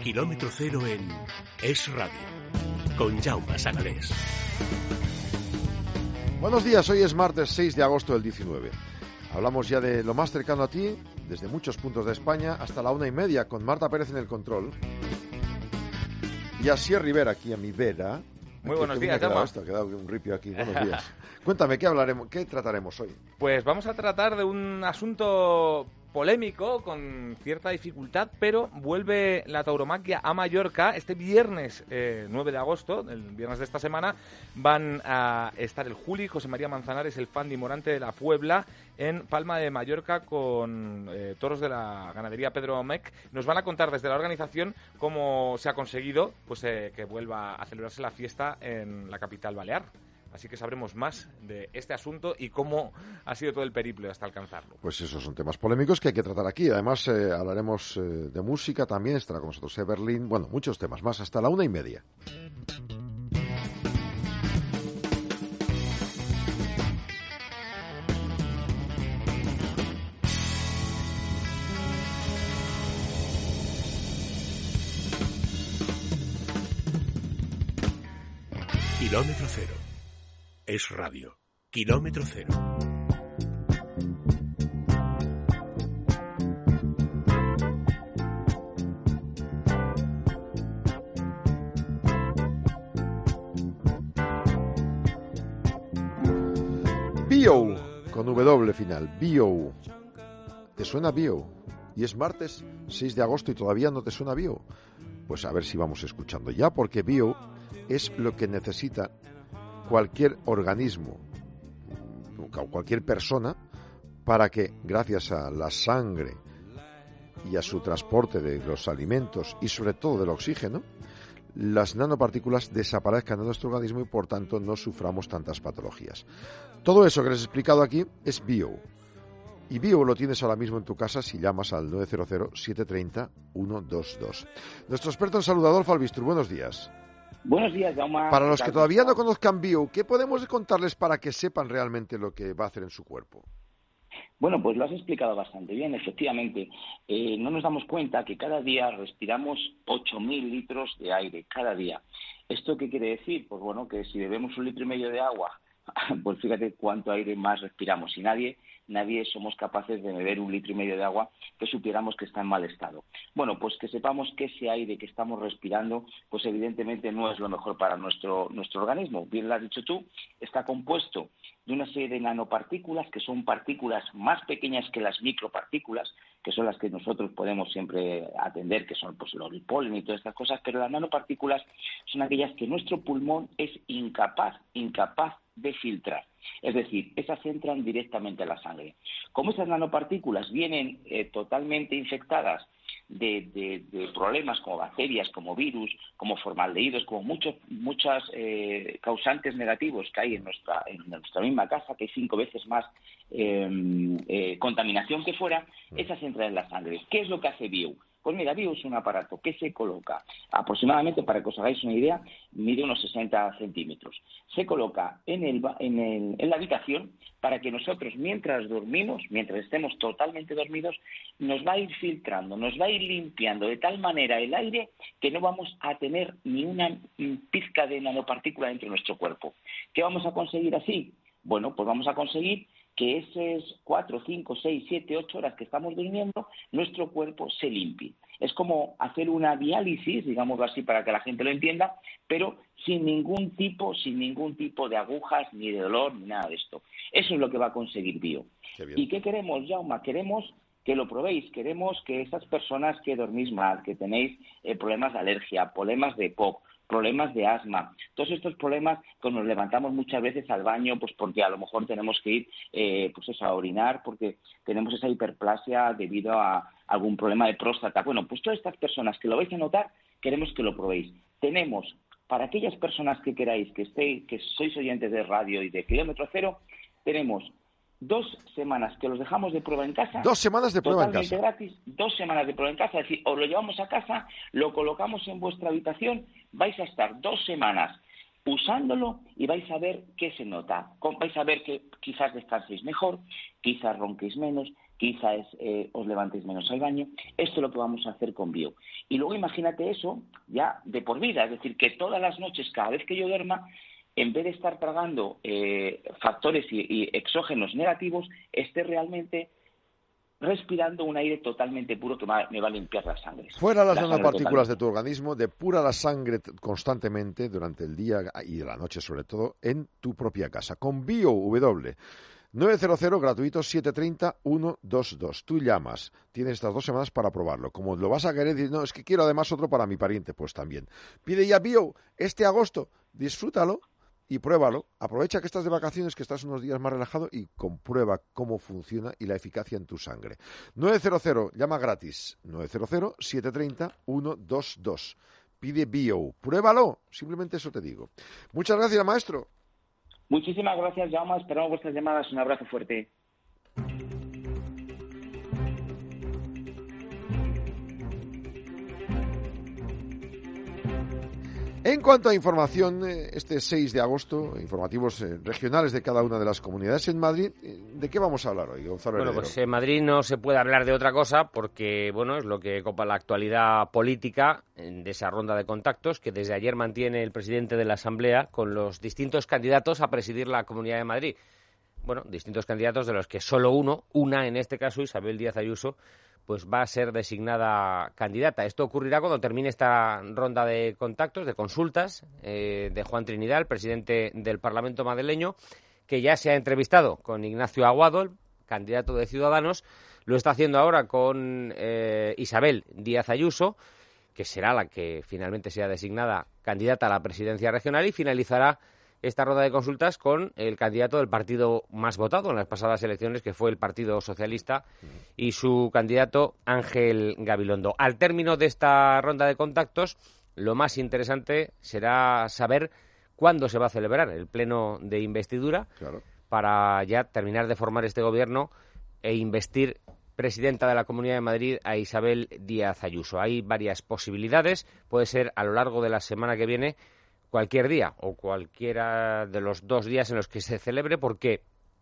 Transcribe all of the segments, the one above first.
Kilómetro Cero en Es Radio, con Jaume Sagalés. Buenos días, hoy es martes 6 de agosto del 19. Hablamos ya de lo más cercano a ti, desde muchos puntos de España, hasta la 1:30, con Marta Pérez en el control. Y Asier Rivera, aquí a mi vera. Muy buenos días, Jaume. Ha quedado un ripio aquí. Buenos días. Cuéntame, ¿qué trataremos hoy? Pues vamos a tratar de un asunto polémico, con cierta dificultad, pero vuelve la tauromaquia a Mallorca. Este viernes 9 de agosto, el viernes de esta semana, van a estar el Juli, José María Manzanares, el Fandi Morante de la Puebla, en Palma de Mallorca con toros de la ganadería Pedro Mec. Nos van a contar desde la organización cómo se ha conseguido que vuelva a celebrarse la fiesta en la capital balear. Así que sabremos más de este asunto y cómo ha sido todo el periplo hasta alcanzarlo. Pues esos son temas polémicos que hay que tratar aquí. Además, hablaremos de música también. Estará con nosotros Berlín. Bueno, muchos temas más. Hasta la 1:30. Kilómetro Cero. Es Radio. Kilómetro Cero. Bio, con W final. Bio. ¿Te suena Bio? Y es martes 6 de agosto y todavía no te suena Bio. Pues a ver si vamos escuchando ya, porque Bio es lo que necesita cualquier organismo, cualquier persona, para que, gracias a la sangre y a su transporte de los alimentos y sobre todo del oxígeno, las nanopartículas desaparezcan de nuestro organismo y por tanto no suframos tantas patologías. Todo eso que les he explicado aquí es Bio. Y Bio lo tienes ahora mismo en tu casa si llamas al 900-730-122. Nuestro experto en salud, Adolfo Albistur, buenos días. Buenos días, Jaume. Para los que todavía no conozcan Bio, ¿qué podemos contarles para que sepan realmente lo que va a hacer en su cuerpo? Bueno, pues lo has explicado bastante bien, efectivamente. No nos damos cuenta que cada día respiramos 8.000 litros de aire, cada día. ¿Esto qué quiere decir? Pues bueno, que si bebemos 1,5 litros de agua, pues fíjate cuánto aire más respiramos. Y nadie somos capaces de beber 1,5 litros de agua que supiéramos que está en mal estado. Bueno, pues que sepamos que ese aire que estamos respirando, pues evidentemente no es lo mejor para nuestro organismo. Bien lo has dicho tú, está compuesto de una serie de nanopartículas que son partículas más pequeñas que las micropartículas, que son las que nosotros podemos siempre atender, que son pues el polen y todas estas cosas, pero las nanopartículas son aquellas que nuestro pulmón es incapaz de filtrar. Es decir, esas entran directamente a la sangre. Como esas nanopartículas vienen totalmente infectadas de problemas como bacterias, como virus, como formaldehídos, como muchas causantes negativos que hay en nuestra misma casa, que hay 5 veces más contaminación que fuera, esas entran en la sangre. ¿Qué es lo que hace Bio? Pues mira, Bio es un aparato que se coloca aproximadamente, para que os hagáis una idea, mide unos 60 centímetros. Se coloca en la habitación para que nosotros, mientras dormimos, mientras estemos totalmente dormidos, nos va a ir filtrando, nos va a ir limpiando de tal manera el aire que no vamos a tener ni una pizca de nanopartícula dentro de nuestro cuerpo. ¿Qué vamos a conseguir así? Bueno, pues vamos a conseguir que esas 4, 5, 6, 7, 8 horas que estamos durmiendo, nuestro cuerpo se limpie. Es como hacer una diálisis, digámoslo así para que la gente lo entienda, pero sin ningún tipo de agujas, ni de dolor, ni nada de esto. Eso es lo que va a conseguir Bio. ¿Y qué queremos, Jaume? Queremos que lo probéis, queremos que esas personas que dormís mal, que tenéis problemas de alergia, problemas de POC, problemas de asma, todos estos problemas que nos levantamos muchas veces al baño, pues porque a lo mejor tenemos que ir a orinar porque tenemos esa hiperplasia debido a algún problema de próstata. Bueno, pues todas estas personas que lo vais a notar, queremos que lo probéis. Tenemos, para aquellas personas que queráis, que sois oyentes de radio y de Kilómetro Cero, tenemos 2 semanas que los dejamos de prueba en casa. 2 semanas de prueba en casa. Totalmente gratis, 2 semanas de prueba en casa. Es decir, os lo llevamos a casa, lo colocamos en vuestra habitación, vais a estar 2 semanas usándolo y vais a ver qué se nota. Vais a ver que quizás descanséis mejor, quizás ronquéis menos, quizás os levantéis menos al baño. Esto es lo que vamos a hacer con Bio. Y luego imagínate eso ya de por vida, es decir, que todas las noches, cada vez que yo duerma, en vez de estar tragando factores y exógenos negativos, esté realmente respirando un aire totalmente puro que me va a limpiar la sangre. Fuera las nanopartículas de tu organismo, depura la sangre constantemente durante el día y de la noche sobre todo, en tu propia casa. Con Bio W. 900 gratuito 730-122. Tú llamas. Tienes estas 2 semanas para probarlo. Como lo vas a querer decir, no, es que quiero además otro para mi pariente, pues también. Pide ya Bio este agosto. Disfrútalo y pruébalo. Aprovecha que estás de vacaciones, que estás unos días más relajado y comprueba cómo funciona y la eficacia en tu sangre. 900, llama gratis. 900-730-122. Pide Bio. Pruébalo. Simplemente eso te digo. Muchas gracias, maestro. Muchísimas gracias, Jaume. Esperamos vuestras llamadas. Un abrazo fuerte. En cuanto a información, este 6 de agosto, informativos regionales de cada una de las comunidades en Madrid, ¿de qué vamos a hablar hoy, Gonzalo Heredero? Pues en Madrid no se puede hablar de otra cosa porque, es lo que copa la actualidad política de esa ronda de contactos que desde ayer mantiene el presidente de la Asamblea con los distintos candidatos a presidir la Comunidad de Madrid. Distintos candidatos de los que solo una en este caso, Isabel Díaz Ayuso, pues va a ser designada candidata. Esto ocurrirá cuando termine esta ronda de contactos, de consultas, de Juan Trinidad, el presidente del Parlamento madrileño, que ya se ha entrevistado con Ignacio Aguado, el candidato de Ciudadanos. Lo está haciendo ahora con Isabel Díaz Ayuso, que será la que finalmente sea designada candidata a la presidencia regional, y finalizará esta ronda de consultas con el candidato del partido más votado en las pasadas elecciones, que fue el Partido Socialista, y su candidato Ángel Gabilondo. Al término de esta ronda de contactos, lo más interesante será saber cuándo se va a celebrar el pleno de investidura, claro, para ya terminar de formar este gobierno e investir presidenta de la Comunidad de Madrid a Isabel Díaz Ayuso. Hay varias posibilidades, puede ser a lo largo de la semana que viene, cualquier día o cualquiera de los 2 días en los que se celebre, porque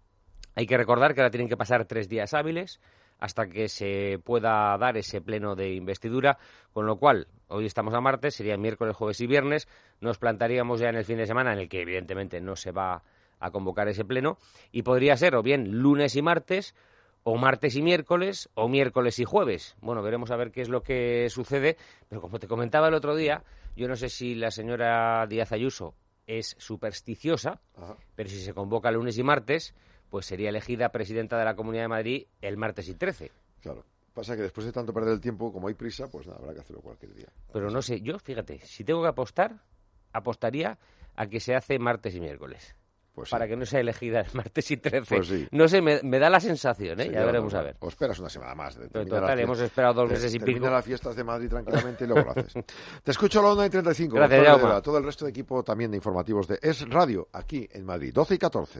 hay que recordar que ahora tienen que pasar 3 días hábiles hasta que se pueda dar ese pleno de investidura, con lo cual hoy estamos a martes, sería miércoles, jueves y viernes, nos plantaríamos ya en el fin de semana, en el que evidentemente no se va a convocar ese pleno, y podría ser o bien lunes y martes, o martes y miércoles, o miércoles y jueves. Veremos a ver qué es lo que sucede, pero como te comentaba el otro día, yo no sé si la señora Díaz Ayuso es supersticiosa, pero si se convoca lunes y martes, pues sería elegida presidenta de la Comunidad de Madrid el martes y 13. Claro. Pasa que después de tanto perder el tiempo, como hay prisa, pues nada, habrá que hacerlo cualquier día. Pero no sé, yo, fíjate, si tengo que apostar, apostaría a que se hace martes y miércoles. Pues para que no sea elegida el martes y 13. Pues sí. No sé, me da la sensación, ¿eh? Sí, ya veremos a ver. O esperas una semana más. Pero total, hemos esperado 2 meses y pico. Termina las fiestas de Madrid tranquilamente y luego lo haces. Te escucho a la 1:35. Gracias, Jaume. Todo el resto de equipo también de informativos de Es Radio, aquí en Madrid, 12 y 14.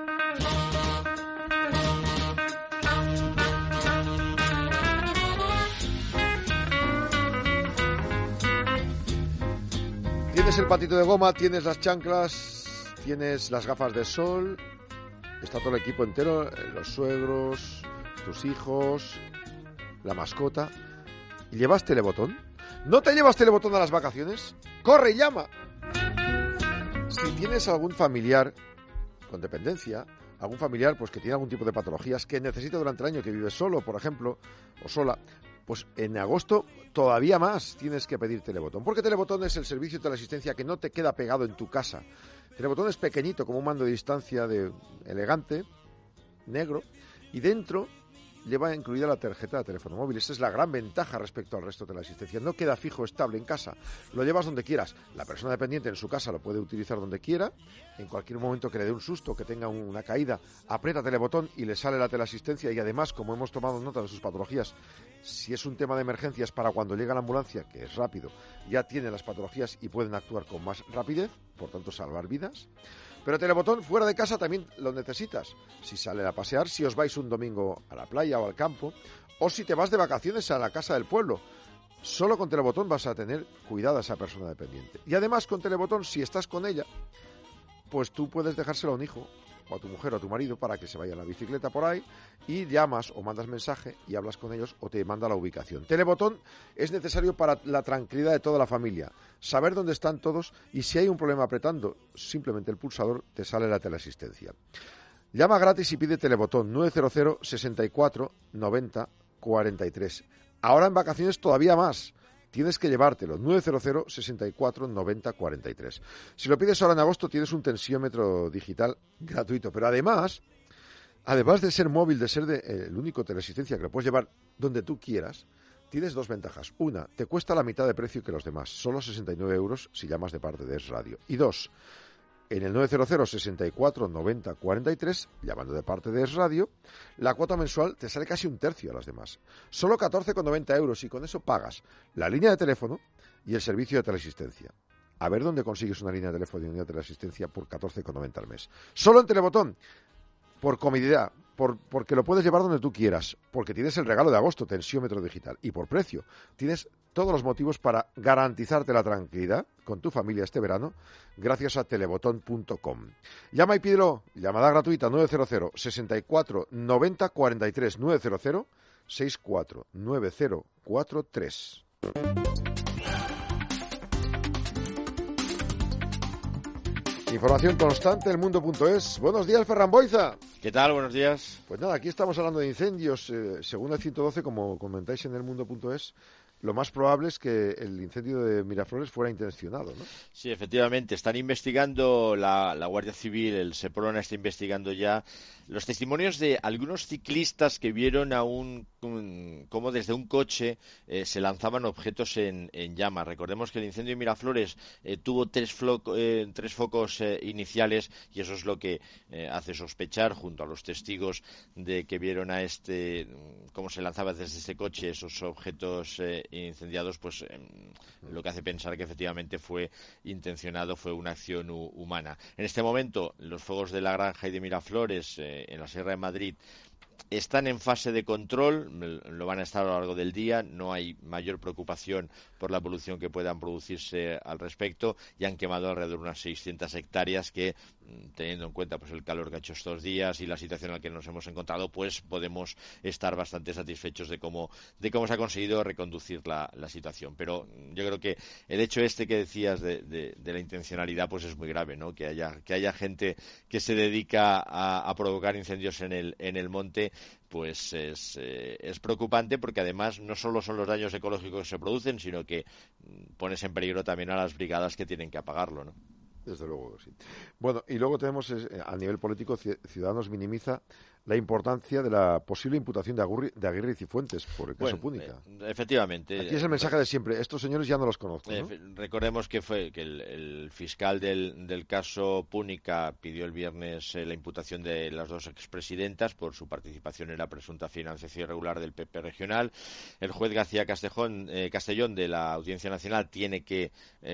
Tienes el patito de goma, tienes las chanclas, tienes las gafas de sol, está todo el equipo entero, los suegros, tus hijos, la mascota. ¿Y llevas telebotón? ¿No te llevas telebotón a las vacaciones? ¡Corre y llama! Si tienes algún familiar con dependencia, algún familiar pues que tiene algún tipo de patologías que necesita durante el año, que vive solo, por ejemplo, o sola, pues en agosto todavía más tienes que pedir telebotón, porque telebotón es el servicio de teleasistencia que no te queda pegado en tu casa. Telebotón es pequeñito, como un mando de distancia elegante, negro, y dentro lleva incluida la tarjeta de teléfono móvil. Esta es la gran ventaja respecto al resto de la asistencia. No queda fijo, estable en casa. Lo llevas donde quieras. La persona dependiente en su casa lo puede utilizar donde quiera. En cualquier momento que le dé un susto, que tenga una caída, aprieta telebotón y le sale la teleasistencia. Y además, como hemos tomado nota de sus patologías, si es un tema de emergencias para cuando llega la ambulancia, que es rápido, ya tiene las patologías y pueden actuar con más rapidez, por tanto salvar vidas. Pero telebotón fuera de casa también lo necesitas. Si salen a pasear, si os vais un domingo a la playa o al campo, o si te vas de vacaciones a la casa del pueblo. Solo con telebotón vas a tener cuidada a esa persona dependiente. Y además con telebotón, si estás con ella, pues tú puedes dejárselo a un hijo o a tu mujer o a tu marido para que se vaya en la bicicleta por ahí y llamas o mandas mensaje y hablas con ellos o te manda la ubicación. Telebotón es necesario para la tranquilidad de toda la familia, saber dónde están todos y si hay un problema apretando simplemente el pulsador te sale la teleasistencia. Llama gratis y pide Telebotón 900 64 90 43. Ahora en vacaciones todavía más. Tienes que llevártelo, 900 64 90 43. Si lo pides ahora en agosto tienes un tensiómetro digital gratuito, pero además de ser móvil, de ser el único teleasistencia que lo puedes llevar donde tú quieras, tienes dos ventajas. Una, te cuesta la mitad de precio que los demás, solo 69 euros si llamas de parte de Es Radio. Y dos, en el 900 64 90 43, llamando de parte de Es Radio, la cuota mensual te sale casi un tercio a las demás. Solo 14,90 euros y con eso pagas la línea de teléfono y el servicio de teleasistencia. A ver dónde consigues una línea de teléfono y una teleasistencia por 14,90 al mes. Solo en Telebotón, por comodidad, porque lo puedes llevar donde tú quieras, porque tienes el regalo de agosto, tensiómetro digital, y por precio. Tienes todos los motivos para garantizarte la tranquilidad con tu familia este verano gracias a telebotón.com. Llama y pídelo, llamada gratuita 900 64 90 43 900 64 90 43. Información constante, elmundo.es. Buenos días, Ferran Boiza. ¿Qué tal? Buenos días. Pues nada, aquí estamos hablando de incendios. Según el 112, como comentáis en elmundo.es, lo más probable es que el incendio de Miraflores fuera intencionado, ¿no? Sí, efectivamente. Están investigando la Guardia Civil, el Seprona está investigando ya los testimonios de algunos ciclistas que vieron cómo desde un coche se lanzaban objetos en llamas. Recordemos que el incendio de Miraflores tuvo tres focos iniciales y eso es lo que hace sospechar, junto a los testigos de que vieron cómo se lanzaba desde ese coche esos objetos incendiados, pues lo que hace pensar que efectivamente fue intencionado, fue una acción humana. En este momento, los fuegos de La Granja y de Miraflores en la Sierra de Madrid están en fase de control, lo van a estar a lo largo del día, no hay mayor preocupación por la polución que puedan producirse al respecto y han quemado alrededor de unas 600 hectáreas que, teniendo en cuenta pues el calor que ha hecho estos días y la situación en la que nos hemos encontrado, pues podemos estar bastante satisfechos de cómo se ha conseguido reconducir la situación. Pero yo creo que el hecho que decías de la intencionalidad pues es muy grave, ¿no? Que haya gente que se dedica a provocar incendios en el monte, pues es preocupante, porque además no solo son los daños ecológicos que se producen, sino que pones en peligro también a las brigadas que tienen que apagarlo, ¿no? Desde luego, sí. Bueno, y luego tenemos, a nivel político, Ciudadanos minimiza la importancia de la posible imputación de Aguirre y Cifuentes por el caso Púnica. Efectivamente. Aquí es el mensaje de siempre. Estos señores ya no los conozco, ¿no? Recordemos que el fiscal del caso Púnica pidió el viernes la imputación de las dos expresidentas por su participación en la presunta financiación irregular del PP regional. El juez García Castellón de la Audiencia Nacional tiene que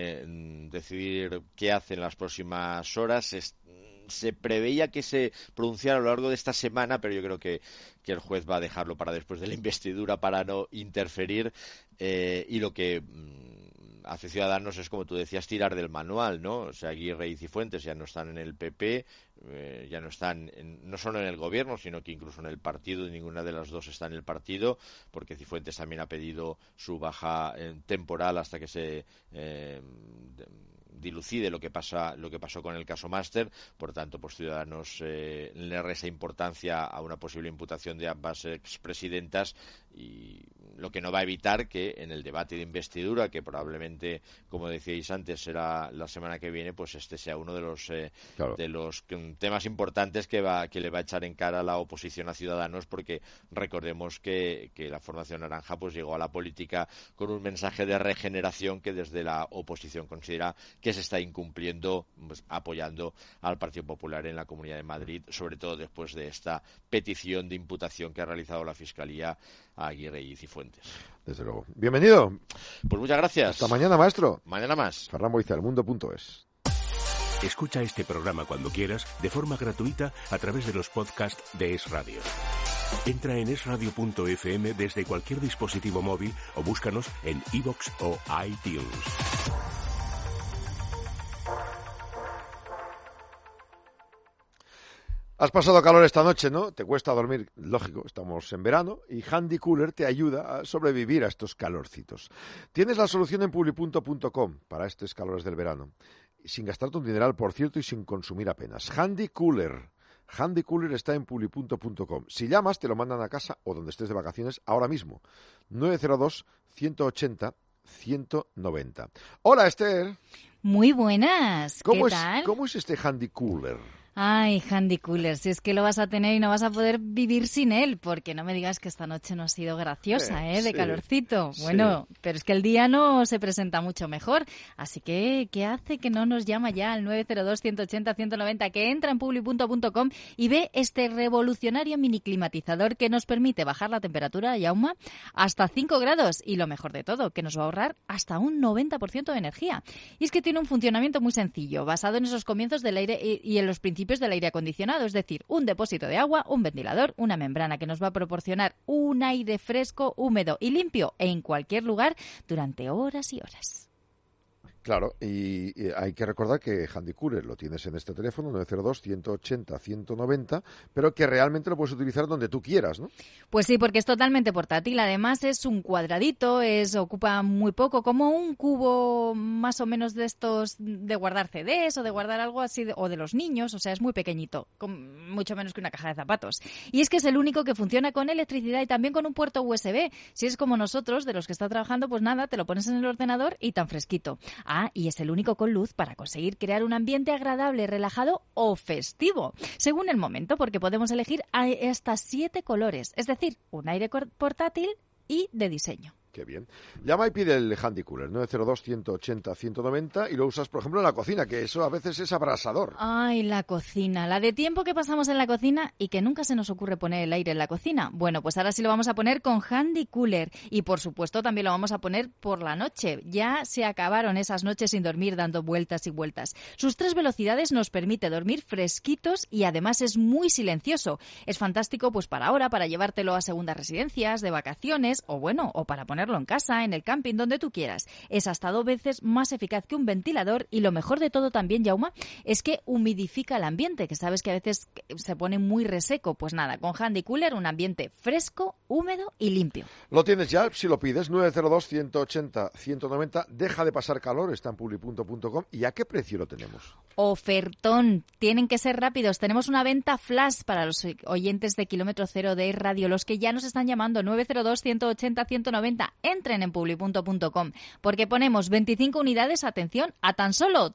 decidir qué hace en las próximas horas. Se preveía que se pronunciara a lo largo de esta semana, pero yo creo que el juez va a dejarlo para después de la investidura para no interferir, y lo que hace Ciudadanos es, como tú decías, tirar del manual, ¿no? O sea, Aguirre y Cifuentes ya no están en el PP, ya no están no solo en el gobierno, sino que incluso en el partido, y ninguna de las dos está en el partido, porque Cifuentes también ha pedido su baja temporal hasta que se dilucide lo que pasó con el caso Máster. Por tanto, pues Ciudadanos le resta importancia a una posible imputación de ambas expresidentas, y lo que no va a evitar que en el debate de investidura, que probablemente, como decíais antes, será la semana que viene, pues este sea uno de los temas importantes que le va a echar en cara la oposición a Ciudadanos, porque recordemos que la Formación Naranja pues llegó a la política con un mensaje de regeneración que desde la oposición considera que se está incumpliendo, pues, apoyando al Partido Popular en la Comunidad de Madrid, sobre todo después de esta petición de imputación que ha realizado la Fiscalía a Aguirre y Cifuentes. Desde luego. Bienvenido. Pues muchas gracias. Hasta mañana, maestro. Mañana más. Ferran Boiza, elmundo.es. Escucha este programa cuando quieras, de forma gratuita, a través de los podcasts de Es Radio. Entra en esradio.fm desde cualquier dispositivo móvil o búscanos en iVoox o iTunes. Has pasado calor esta noche, ¿no? Te cuesta dormir, lógico, estamos en verano y Handy Cooler te ayuda a sobrevivir a estos calorcitos. Tienes la solución en publipunto.com para estos calores del verano, sin gastarte un dineral, por cierto, y sin consumir apenas. Handy Cooler. Handy Cooler está en publipunto.com. Si llamas, te lo mandan a casa o donde estés de vacaciones ahora mismo. 902-180-190. Hola, Esther. Muy buenas. ¿Qué tal? ¿Cómo es este Handy Cooler? Ay, Handy Cooler, si es que lo vas a tener y no vas a poder vivir sin él, porque no me digas que esta noche no ha sido graciosa, de sí, calorcito. Bueno, pero es que el día no se presenta mucho mejor, así que, ¿qué hace que no nos llama ya al 902-180-190, que entra en publipunto.com y ve este revolucionario mini climatizador que nos permite bajar la temperatura, Yauma, hasta 5 grados, y lo mejor de todo, que nos va a ahorrar hasta un 90% de energía. Y es que tiene un funcionamiento muy sencillo, basado en esos comienzos del aire y en los principios del aire acondicionado, es decir, un depósito de agua, un ventilador, una membrana que nos va a proporcionar un aire fresco, húmedo y limpio en cualquier lugar durante horas y horas. Claro, y hay que recordar que Handy Cooler lo tienes en este teléfono, 902-180-190, pero que realmente lo puedes utilizar donde tú quieras, ¿no? Pues sí, porque es totalmente portátil. Además es un cuadradito, ocupa muy poco, como un cubo más o menos de estos de guardar CDs o de guardar algo así, o de los niños, o sea, es muy pequeñito, mucho menos que una caja de zapatos. Y es que es el único que funciona con electricidad y también con un puerto USB. Si es como nosotros, de los que está trabajando, pues nada, te lo pones en el ordenador y tan fresquito. Y es el único con luz para conseguir crear un ambiente agradable, relajado o festivo, según el momento, porque podemos elegir hasta 7 colores, es decir, un aire portátil y de diseño. Qué bien. Llama y pide el Handy Cooler, 902-180-190, y lo usas, por ejemplo, en la cocina, que eso a veces es abrasador. Ay, la cocina. La de tiempo que pasamos en la cocina y que nunca se nos ocurre poner el aire en la cocina. Bueno, pues ahora sí lo vamos a poner con Handy Cooler. Y, por supuesto, también lo vamos a poner por la noche. Ya se acabaron esas noches sin dormir dando vueltas y vueltas. Sus 3 velocidades nos permite dormir fresquitos y, además, es muy silencioso. Es fantástico, pues, para ahora, para llevártelo a segundas residencias, de vacaciones, o para poner en casa, en el camping, donde tú quieras. Es hasta 2 veces más eficaz que un ventilador y lo mejor de todo también, Yauma, es que humidifica el ambiente, que sabes que a veces se pone muy reseco. Pues nada, con Handy Cooler un ambiente fresco, húmedo y limpio. Lo tienes ya, si lo pides, 902-180-190. Deja de pasar calor, está en publipunto.com. ¿Y a qué precio lo tenemos? Ofertón. Tienen que ser rápidos. Tenemos una venta flash para los oyentes de Kilómetro Cero de Radio, los que ya nos están llamando, 902-180-190. Entren en publipunto.com, porque ponemos 25 unidades, atención, a tan solo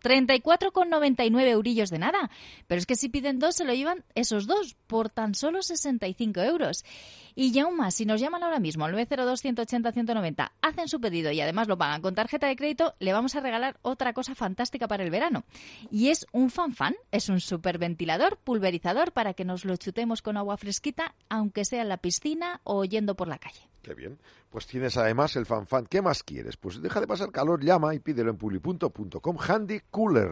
34,99 eurillos de nada. Pero es que si piden 2, se lo llevan esos 2 por tan solo 65 euros. Y ya aún más, si nos llaman ahora mismo al 902-180-190, hacen su pedido y además lo pagan con tarjeta de crédito, le vamos a regalar otra cosa fantástica para el verano. Y es un fan, es un superventilador pulverizador para que nos lo chutemos con agua fresquita, aunque sea en la piscina o yendo por la calle. Qué bien. Pues tienes además el fan. ¿Qué más quieres? Pues deja de pasar calor, llama y pídelo en publipunto.com. Handy Cooler,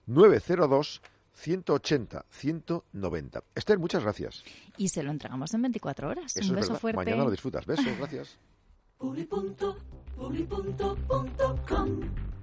902-180-190. Esther, muchas gracias. Y se lo entregamos en 24 horas. Eso un beso verdad. fuerte. Mañana lo disfrutas. Besos, gracias. Publipunto.com.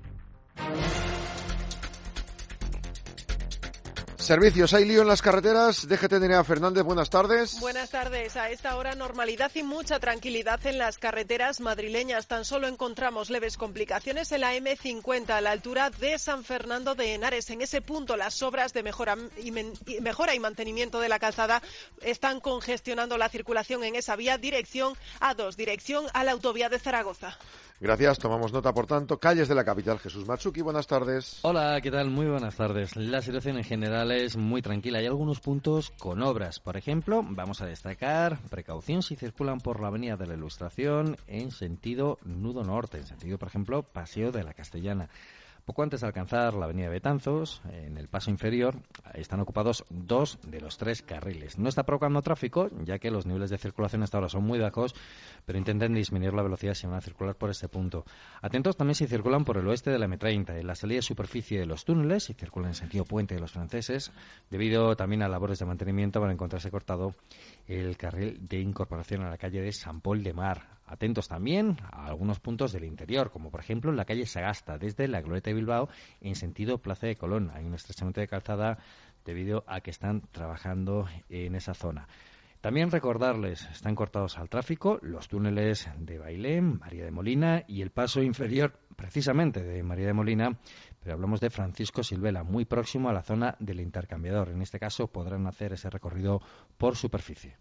Servicios, hay lío en las carreteras. DGT Nerea Fernández, buenas tardes. Buenas tardes. A esta hora normalidad y mucha tranquilidad en las carreteras madrileñas. Tan solo encontramos leves complicaciones en la M50 a la altura de San Fernando de Henares. En ese punto las obras de mejora y mantenimiento de la calzada están congestionando la circulación en esa vía, dirección A2, dirección a la autovía de Zaragoza. Gracias, tomamos nota, por tanto. Calles de la capital, Jesús Matsuki, buenas tardes. Hola, ¿qué tal? Muy buenas tardes. La situación en general es muy tranquila. Hay algunos puntos con obras. Por ejemplo, vamos a destacar precaución si circulan por la Avenida de la Ilustración en sentido Nudo Norte, en sentido, por ejemplo, Paseo de la Castellana. Poco antes de alcanzar la avenida Betanzos, en el paso inferior, están ocupados 2 de los 3 carriles. No está provocando tráfico, ya que los niveles de circulación hasta ahora son muy bajos, pero intenten disminuir la velocidad si van a circular por este punto. Atentos también si circulan por el oeste de la M30, en la salida de superficie de los túneles, si circulan en sentido Puente de los Franceses, debido también a labores de mantenimiento van a encontrarse cortado el carril de incorporación a la calle de San Pol de Mar. Atentos también a algunos puntos del interior, como por ejemplo en la calle Sagasta, desde la Glorieta de Bilbao en sentido Plaza de Colón. Hay un estrechamiento de calzada debido a que están trabajando en esa zona. También recordarles, están cortados al tráfico los túneles de Bailén, María de Molina y el paso inferior precisamente de María de Molina, pero hablamos de Francisco Silvela, muy próximo a la zona del intercambiador. En este caso podrán hacer ese recorrido por superficie.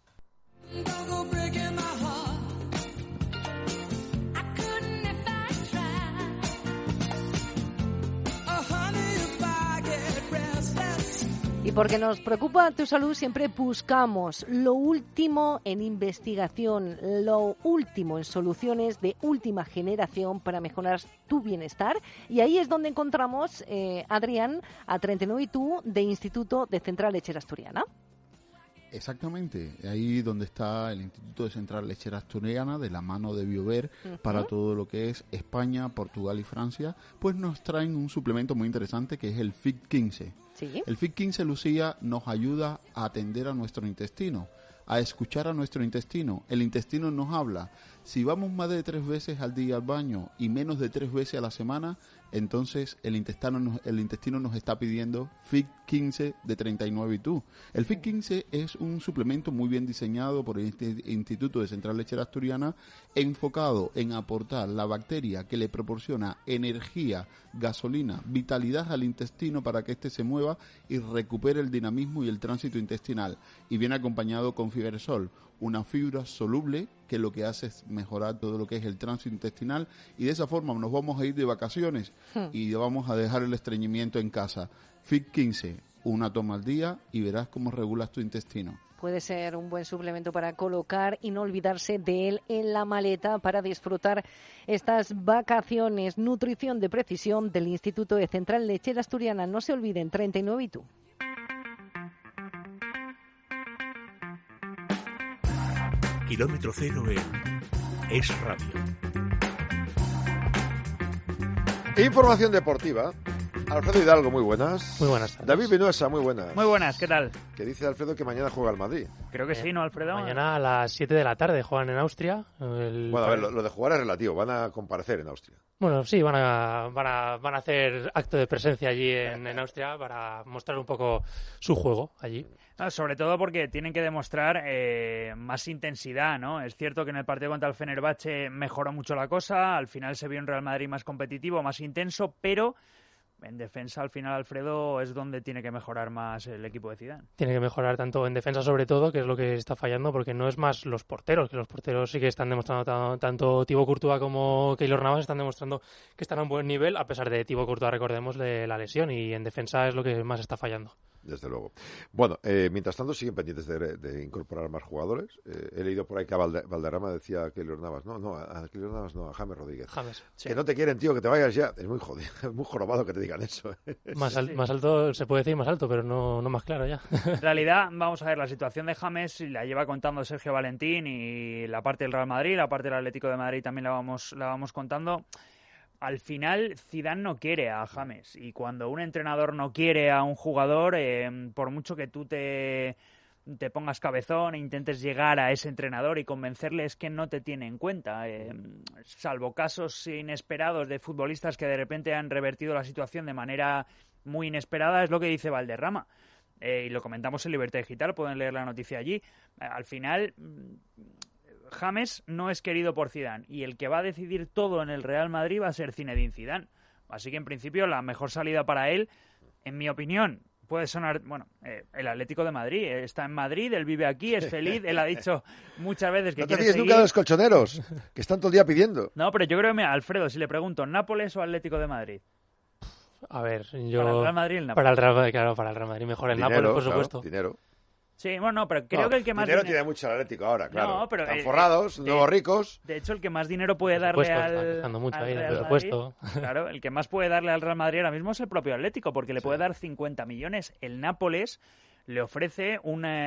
Y porque nos preocupa tu salud, siempre buscamos lo último en investigación, lo último en soluciones de última generación para mejorar tu bienestar. Y ahí es donde encontramos, Adrián, a 39 y tú, de Instituto de Central Lechera Asturiana. Exactamente, ahí donde está el Instituto de Central Lechera Asturiana, de la mano de Biover, para todo lo que es España, Portugal y Francia, pues nos traen un suplemento muy interesante que es el FIT15. ¿Sí? El FIT15, Lucía, nos ayuda a atender a nuestro intestino, a escuchar a nuestro intestino. El intestino nos habla. Si vamos más de 3 veces al día al baño y menos de 3 veces a la semana, entonces el intestino nos está pidiendo FIT15 de 39 y tú. El FIT15 es un suplemento muy bien diseñado por el Instituto de Central Lechera Asturiana, enfocado en aportar la bacteria que le proporciona energía, gasolina, vitalidad al intestino para que éste se mueva y recupere el dinamismo y el tránsito intestinal. Y viene acompañado con Fibersol, una fibra soluble que lo que hace es mejorar todo lo que es el tránsito intestinal, y de esa forma nos vamos a ir de vacaciones y vamos a dejar el estreñimiento en casa. FIT15, una toma al día y verás cómo regulas tu intestino. Puede ser un buen suplemento para colocar y no olvidarse de él en la maleta para disfrutar estas vacaciones. Nutrición de precisión del Instituto de Central Lechera Asturiana. No se olviden, 39 y tú. Kilómetro cero en Es Radio. Información deportiva. Alfredo Hidalgo, muy buenas. Muy buenas tardes. David Vinuesa, muy buenas. Muy buenas, ¿qué tal? Que dice Alfredo que mañana juega el Madrid. Creo que sí, ¿no, Alfredo? Mañana a las 7 de la tarde juegan en Austria. Bueno, a ver, lo de jugar es relativo, van a comparecer en Austria. Bueno, sí, van a hacer acto de presencia allí en Austria para mostrar un poco su juego allí. Sobre todo porque tienen que demostrar más intensidad, ¿no? Es cierto que en el partido contra el Fenerbahce mejoró mucho la cosa, al final se vio un Real Madrid más competitivo, más intenso, pero en defensa, al final, Alfredo, es donde tiene que mejorar más el equipo de Zidane. Tiene que mejorar tanto en defensa, sobre todo, que es lo que está fallando, porque no es más los porteros, que los porteros sí que están demostrando, tanto Thibaut Courtois como Keylor Navas están demostrando que están a un buen nivel, a pesar de Thibaut Courtois, recordemos, de la lesión, y en defensa es lo que más está fallando. Desde luego. Bueno, mientras tanto siguen pendientes de incorporar más jugadores. He leído por ahí que a Valderrama decía a Keylor Navas, a James Rodríguez. James, sí. Que no te quieren, tío, que te vayas ya. Es muy jodido, es muy jorobado que te digan eso. Más alto, se puede decir más alto, pero no más claro ya. En realidad, vamos a ver, la situación de James la lleva contando Sergio Valentín, y la parte del Real Madrid, la parte del Atlético de Madrid también la vamos contando. Al final, Zidane no quiere a James, y cuando un entrenador no quiere a un jugador, por mucho que tú te pongas cabezón e intentes llegar a ese entrenador y convencerle, es que no te tiene en cuenta. Salvo casos inesperados de futbolistas que de repente han revertido la situación de manera muy inesperada, es lo que dice Valderrama. Y lo comentamos en Libertad Digital, pueden leer la noticia allí. Al final, James no es querido por Zidane, y el que va a decidir todo en el Real Madrid va a ser Zinedine Zidane. Así que, en principio, la mejor salida para él, en mi opinión, puede sonar, el Atlético de Madrid. Está en Madrid, él vive aquí, es feliz. Él ha dicho muchas veces que quiere seguir. No te fíes nunca de los colchoneros, que están todo el día pidiendo. No, pero yo creo que, Alfredo, si le pregunto, ¿Nápoles o Atlético de Madrid? A ver, Para el Real Madrid, el Nápoles. Para el Real Madrid mejor el Nápoles, por supuesto. Dinero. Sí, bueno, pero creo que el que más dinero tiene mucho el Atlético ahora, claro. No, pero están forrados, nuevos ricos. De hecho, el que más dinero puede darle al Real Madrid, claro, el que más puede darle al Real Madrid ahora mismo es el propio Atlético, porque le puede dar 50 millones. El Nápoles le ofrece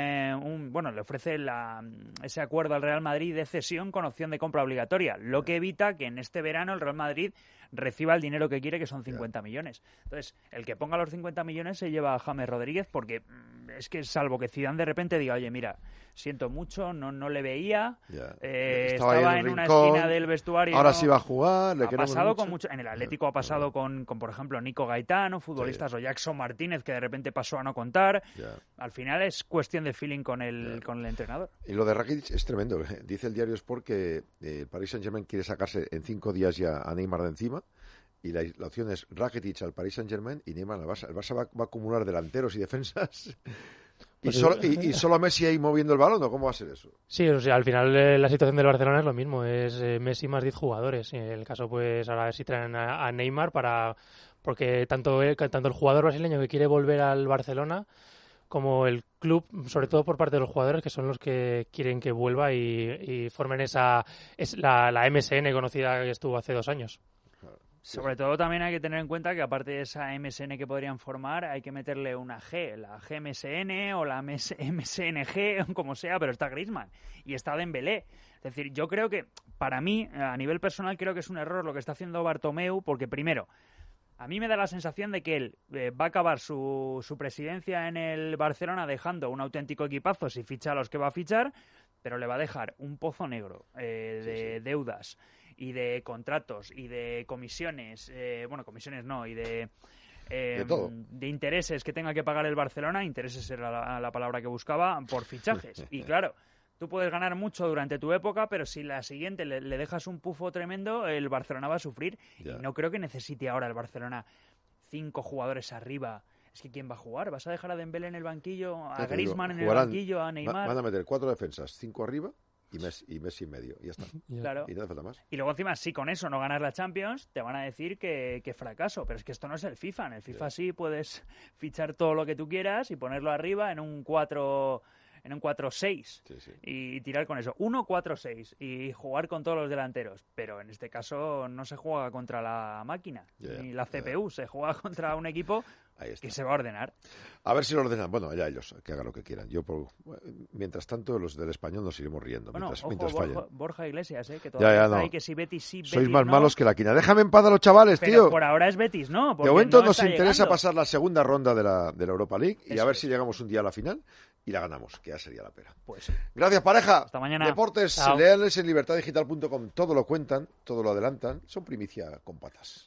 le ofrece ese acuerdo al Real Madrid de cesión con opción de compra obligatoria, lo que evita que en este verano el Real Madrid reciba el dinero que quiere, que son 50 millones. Entonces, el que ponga los 50 millones se lleva a James Rodríguez, porque es que salvo que Zidane de repente diga, oye, mira, siento mucho, no le veía, estaba en una esquina del vestuario. Ahora sí va a jugar, le queremos pasado mucho. En el Atlético ha pasado con, por ejemplo, Nico Gaetano, futbolistas, o Jackson Martínez, que de repente pasó a no contar. Al final es cuestión de feeling con el entrenador. Y lo de Rakitic es tremendo. Dice el diario Sport que el Paris Saint-Germain quiere sacarse en 5 días ya a Neymar de encima. Y la opción es Rakitic al Paris Saint-Germain y Neymar al Barça. El Barça va a acumular delanteros y defensas. Pues y solo Messi ahí moviendo el balón, ¿o cómo va a ser eso? Sí, o sea, al final la situación del Barcelona es lo mismo, es Messi más 10 jugadores. En el caso, pues, ahora a ver si traen a Neymar porque tanto el jugador brasileño que quiere volver al Barcelona como el club, sobre todo por parte de los jugadores, que son los que quieren que vuelva y formen la MSN conocida que estuvo hace 2 años. Sobre todo también hay que tener en cuenta que aparte de esa MSN que podrían formar, hay que meterle una G, la GMSN o la MSNG, o como sea, pero está Griezmann y está Dembélé. Es decir, yo creo que, para mí, a nivel personal, creo que es un error lo que está haciendo Bartomeu, porque primero, a mí me da la sensación de que él va a acabar su presidencia en el Barcelona dejando un auténtico equipazo si ficha a los que va a fichar, pero le va a dejar un pozo negro de deudas y de contratos y de comisiones, comisiones no, y de intereses que tenga que pagar el Barcelona. Intereses era la palabra que buscaba, por fichajes. Y claro, tú puedes ganar mucho durante tu época, pero si la siguiente le dejas un pufo tremendo, el Barcelona va a sufrir. Y no creo que necesite ahora el Barcelona 5 jugadores arriba. Es que ¿quién va a jugar? ¿Vas a dejar a Dembélé en el banquillo, a Griezmann en el banquillo, a Neymar? Van a meter 4 defensas, 5 arriba y Messi en medio, y ya está. Claro. Y no hace falta más. Y luego encima, si con eso no ganas la Champions, te van a decir que fracaso. Pero es que esto no es el FIFA. En el FIFA sí puedes fichar todo lo que tú quieras y ponerlo arriba en un 4-6 y tirar con eso. 1-4-6 y jugar con todos los delanteros. Pero en este caso no se juega contra la máquina ni la CPU. Se juega contra un equipo que se va a ordenar. A ver si lo ordenan. Bueno, ya ellos, que hagan lo que quieran. Mientras tanto, los del Español nos iremos riendo. Bueno, mientras fallen. Borja Iglesias, que todavía está ahí, que si Betis sí, Betis sois más no. malos que la quina. Déjame en paz a los chavales, pero tío. Por ahora es Betis, ¿no? De momento no nos está interesa llegando. pasar la segunda ronda de la Europa League y Eso a ver si llegamos un día a la final y la ganamos, que ya sería la pera. Pues gracias, pareja. Hasta mañana. Deportes, Chao. leales en libertaddigital.com. Todo lo cuentan, todo lo adelantan. Son primicia con patas.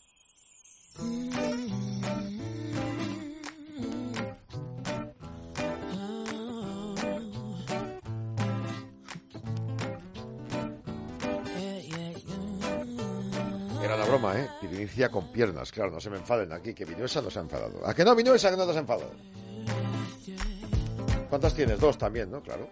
Era la broma, ¿eh? Primicia con piernas. Claro, no se me enfaden aquí, que Vinuesa no se ha enfadado. ¿A que no, Vinuesa, que no te has enfadado? ¿Cuántas tienes? 2 también, ¿no? Claro.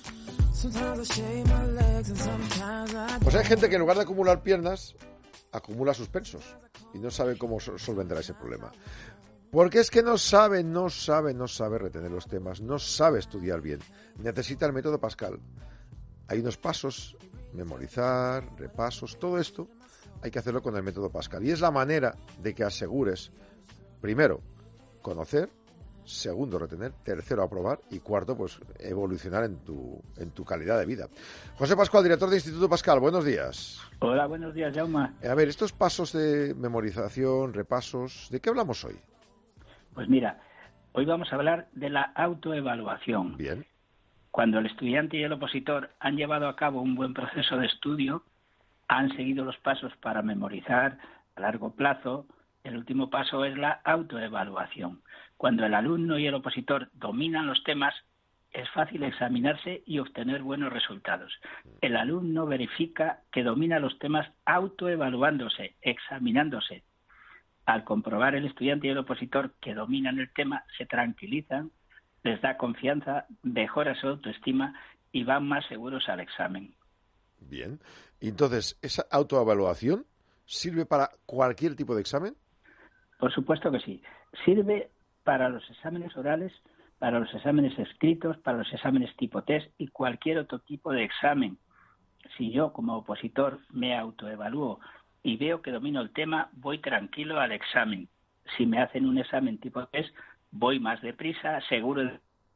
Pues hay gente que en lugar de acumular piernas, acumula suspensos y no sabe cómo solventará ese problema. Porque es que no sabe retener los temas, no sabe estudiar bien. Necesita el método Pascal. Hay unos pasos, memorizar, repasos, todo esto hay que hacerlo con el método Pascal. Y es la manera de que asegures, primero, conocer, segundo, retener, tercero, aprobar y cuarto, pues evolucionar en tu calidad de vida. José Pascual, director de Instituto Pascal, buenos días. Hola, buenos días, Jaume. A ver, estos pasos de memorización, repasos, ¿de qué hablamos hoy? Pues mira, hoy vamos a hablar de la autoevaluación. Bien. Cuando el estudiante y el opositor han llevado a cabo un buen proceso de estudio, han seguido los pasos para memorizar a largo plazo, el último paso es la autoevaluación. Cuando el alumno y el opositor dominan los temas, es fácil examinarse y obtener buenos resultados. El alumno verifica que domina los temas autoevaluándose, examinándose. Al comprobar el estudiante y el opositor que dominan el tema, se tranquilizan, les da confianza, mejora su autoestima y van más seguros al examen. Bien. Entonces, ¿esa autoevaluación sirve para cualquier tipo de examen? Por supuesto que sí. Sirve para los exámenes orales, para los exámenes escritos, para los exámenes tipo test y cualquier otro tipo de examen. Si yo, como opositor, me autoevalúo y veo que domino el tema, voy tranquilo al examen. Si me hacen un examen tipo test, voy más deprisa, seguro de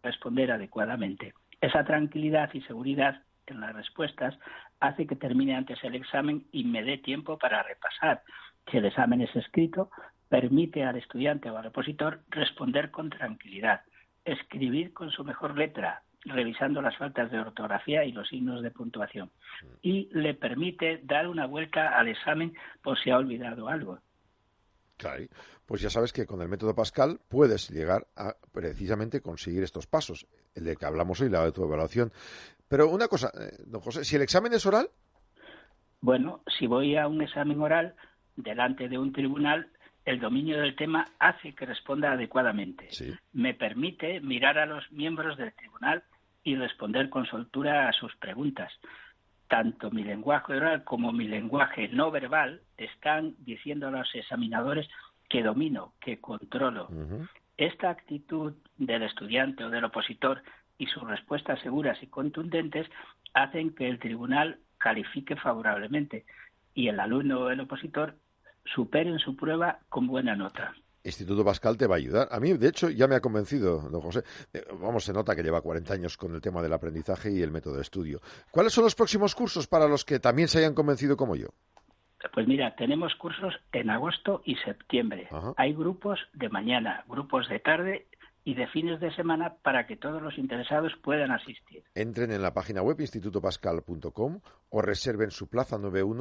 responder adecuadamente. Esa tranquilidad y seguridad en las respuestas hace que termine antes el examen y me dé tiempo para repasar. Si el examen es escrito, permite al estudiante o al opositor responder con tranquilidad, escribir con su mejor letra, revisando las faltas de ortografía y los signos de puntuación. Y le permite dar una vuelta al examen por si ha olvidado algo. Claro, pues ya sabes que con el método Pascal puedes llegar a precisamente conseguir estos pasos, el de que hablamos hoy, la autoevaluación. Pero una cosa, don José, si el examen es oral... Bueno, si voy a un examen oral delante de un tribunal, el dominio del tema hace que responda adecuadamente. Sí. Me permite mirar a los miembros del tribunal y responder con soltura a sus preguntas. Tanto mi lenguaje oral como mi lenguaje no verbal están diciendo a los examinadores que domino, que controlo. Esta actitud del estudiante o del opositor y sus respuestas seguras y contundentes hacen que el tribunal califique favorablemente y el alumno o el opositor superen su prueba con buena nota. Instituto Pascal te va a ayudar. A mí, de hecho, ya me ha convencido, don José. Vamos, se nota que lleva 40 años con el tema del aprendizaje y el método de estudio. ¿Cuáles son los próximos cursos para los que también se hayan convencido como yo? Pues mira, tenemos cursos en agosto y septiembre. Ajá. Hay grupos de mañana, grupos de tarde y de fines de semana para que todos los interesados puedan asistir. Entren en la página web institutopascal.com o reserven su plaza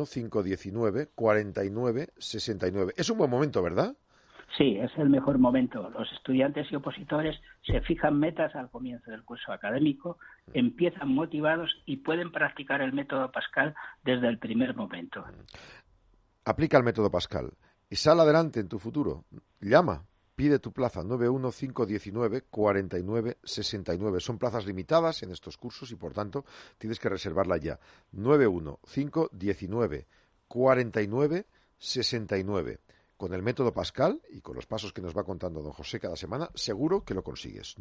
915194969. Es un buen momento, ¿verdad? Sí, es el mejor momento. Los estudiantes y opositores se fijan metas al comienzo del curso académico, empiezan motivados y pueden practicar el método Pascal desde el primer momento. Aplica el método Pascal y sal adelante en tu futuro. Llama, pide tu plaza 915194969. Son plazas limitadas en estos cursos y, por tanto, tienes que reservarla ya. 915194969. Con el método Pascal y con los pasos que nos va contando don José cada semana, seguro que lo consigues.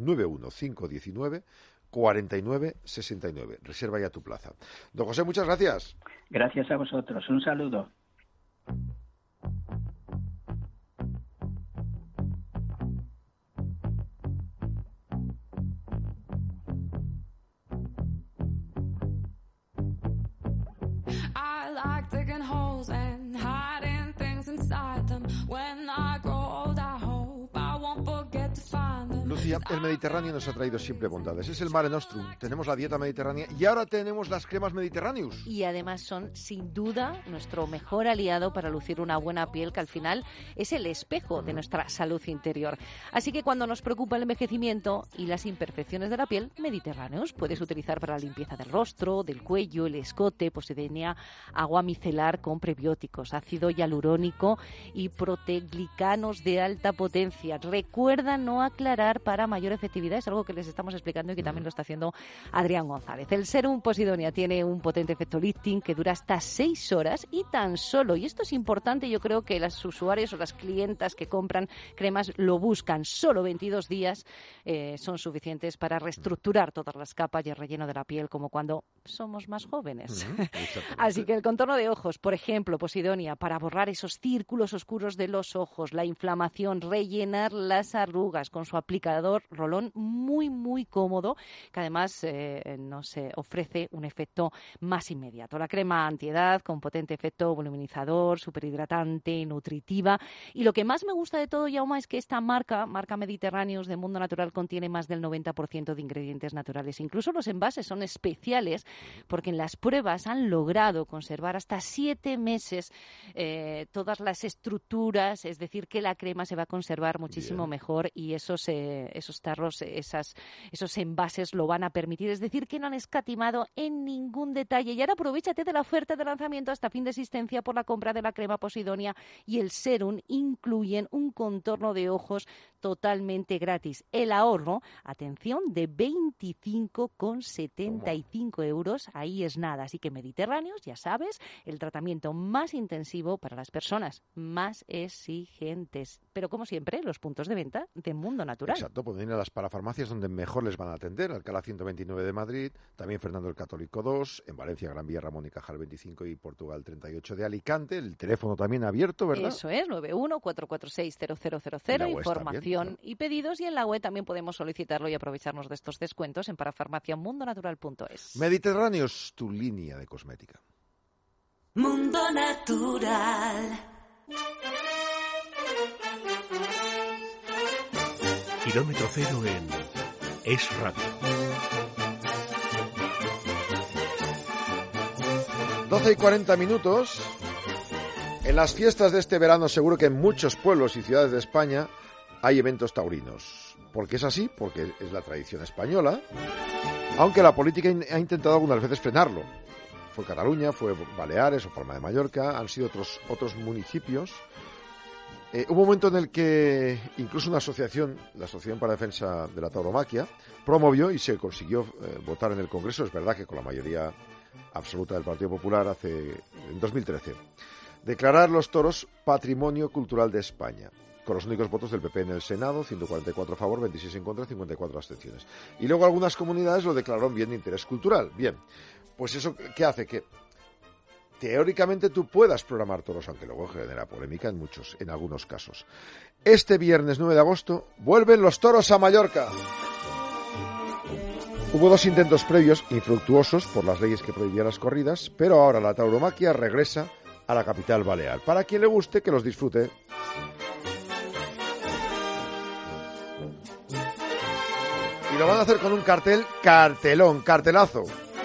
915194969. Reserva ya tu plaza. Don José, muchas gracias. Gracias a vosotros. Un saludo. I like digging holes and hiding things inside them. When I grow old, I hope I won't forget to find them. Lucía, el Mediterráneo nos ha traído siempre bondades. Es el Mare Nostrum, tenemos la dieta mediterránea y ahora tenemos las cremas Mediterraneus. Y además son, sin duda, nuestro mejor aliado para lucir una buena piel, que al final es el espejo de nuestra salud interior. Así que cuando nos preocupa el envejecimiento y las imperfecciones de la piel, Mediterraneus puedes utilizar para la limpieza del rostro, del cuello, el escote, posidonia, agua micelar con prebióticos, ácido hialurónico y proteglicanos de alta potencia. Recuerda no aclarar para mayor efectividad, es algo que les estamos explicando y que también lo está haciendo Adrián González. El Serum Posidonia tiene un potente efecto lifting que dura hasta 6 horas y tan solo, y esto es importante, yo creo que los usuarios o las clientas que compran cremas lo buscan, solo 22 días son suficientes para reestructurar todas las capas y el relleno de la piel, como cuando somos más jóvenes. Así que el contorno de ojos, por ejemplo, Posidonia, para borrar esos círculos oscuros de los ojos, la inflamación, rellenar las arrugas con su aplicador rolón muy cómodo, que además nos ofrece un efecto más inmediato. La crema antiedad con potente efecto voluminizador, superhidratante, nutritiva. Y lo que más me gusta de todo, Jaume, es que esta marca Mediterráneos de Mundo Natural, contiene más del 90% de ingredientes naturales. Incluso los envases son especiales porque en las pruebas han logrado conservar hasta 7 meses todas las estructuras, es decir, que la crema se va a conservar muchísimo mejor y esos tarros, esos envases lo van a permitir. Es decir, que no han escatimado en ningún detalle. Y ahora aprovéchate de la oferta de lanzamiento hasta fin de existencia por la compra de la crema Posidonia y el Serum. Incluyen un contorno de ojos totalmente gratis. El ahorro, atención, de 25,75 euros. Ahí es nada. Así que Mediterráneos, ya sabes, el tratamiento más intensivo para las personas más exigentes. Pero como siempre, los puntos de venta de Mundo Natural. Exacto. momento pueden ir a las parafarmacias donde mejor les van a atender. Alcalá 129 de Madrid, también Fernando el Católico 2, en Valencia, Gran Vía, Ramón y Cajal 25 y Portugal 38 de Alicante. El teléfono también abierto, ¿verdad? Eso es, 91-446-0000, información y pedidos. Y en la web también podemos solicitarlo y aprovecharnos de estos descuentos en parafarmaciamundonatural.es. Mediterráneos, tu línea de cosmética. Mundo Natural. Kilómetro cero en Es Radio. 12:40. En las fiestas de este verano seguro que en muchos pueblos y ciudades de España hay eventos taurinos. ¿Por qué es así? Porque es la tradición española, aunque la política ha intentado algunas veces frenarlo. Fue Cataluña, fue Baleares o Palma de Mallorca, han sido otros municipios. Hubo un momento en el que incluso una asociación, la Asociación para la Defensa de la Tauromaquia, promovió y se consiguió votar en el Congreso, es verdad que con la mayoría absoluta del Partido Popular, en 2013, declarar los toros Patrimonio Cultural de España, con los únicos votos del PP en el Senado, 144 a favor, 26 en contra, 54 abstenciones. Y luego algunas comunidades lo declararon bien de interés cultural. Bien, pues eso, ¿qué hace? Que teóricamente tú puedas programar toros, aunque luego genera polémica en algunos casos. Este viernes 9 de agosto vuelven los toros a Mallorca. Hubo 2 intentos previos infructuosos por las leyes que prohibían las corridas, pero ahora la tauromaquia regresa a la capital balear. Para quien le guste, que los disfrute. Y lo van a hacer con un cartelazo.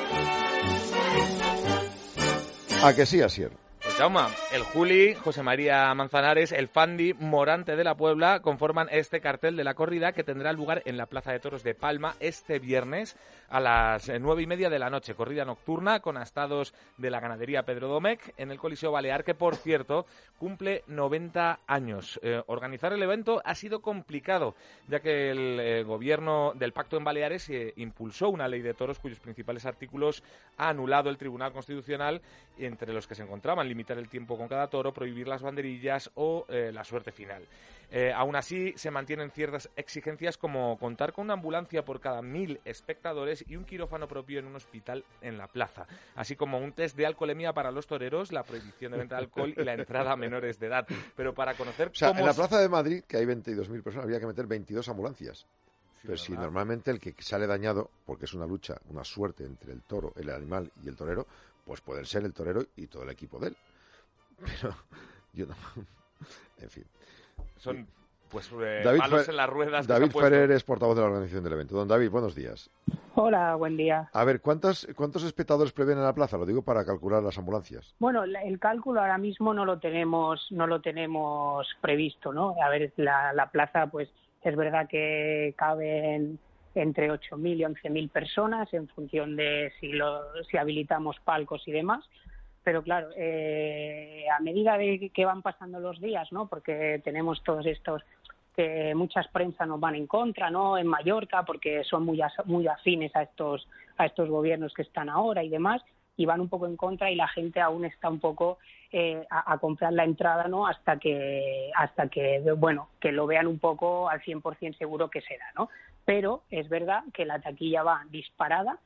¿A que sí, Asier? Pues Jauma, el Juli, José María Manzanares, el Fandi, Morante de la Puebla conforman este cartel de la corrida que tendrá lugar en la Plaza de Toros de Palma este viernes a las 9:30 de la noche. Corrida nocturna con astados de la ganadería Pedro Domecq en el Coliseo Balear, que por cierto cumple 90 años. Organizar el evento ha sido complicado, ya que el gobierno del Pacto en Baleares impulsó una ley de toros cuyos principales artículos ha anulado el Tribunal Constitucional, entre los que se encontraban limitar el tiempo con cada toro, prohibir las banderillas o la suerte final. Aún así, se mantienen ciertas exigencias como contar con una ambulancia por cada 1.000 espectadores y un quirófano propio en un hospital en la plaza, así como un test de alcoholemia para los toreros, la prohibición de venta de alcohol y la entrada a menores de edad. Pero para conocer cómo... en la plaza de Madrid, que hay 22.000 personas, había que meter 22 ambulancias. Sí, pero si normalmente el que sale dañado, porque es una lucha, una suerte entre el toro, el animal y el torero, pues pueden ser el torero y todo el equipo de él. Pero yo no... En fin. Son pues David palos en las ruedas. David Ferrer es portavoz de la organización del evento. Don David, buenos días. Hola, buen día. A ver, ¿cuántos espectadores prevén en la plaza? Lo digo para calcular las ambulancias. Bueno, el cálculo ahora mismo no lo tenemos previsto, ¿no? A ver, la plaza, pues es verdad que caben entre 8.000 y 11.000 personas en función de si habilitamos palcos y demás. Pero claro, a medida de que van pasando los días, ¿no? Porque tenemos todos estos que muchas prensas nos van en contra, ¿no? En Mallorca, porque son muy afines a estos gobiernos que están ahora y demás, y van un poco en contra y la gente aún está un poco a comprar la entrada, ¿no? Hasta que bueno, que lo vean un poco al 100% seguro que será, ¿no? Pero es verdad que la taquilla va disparada.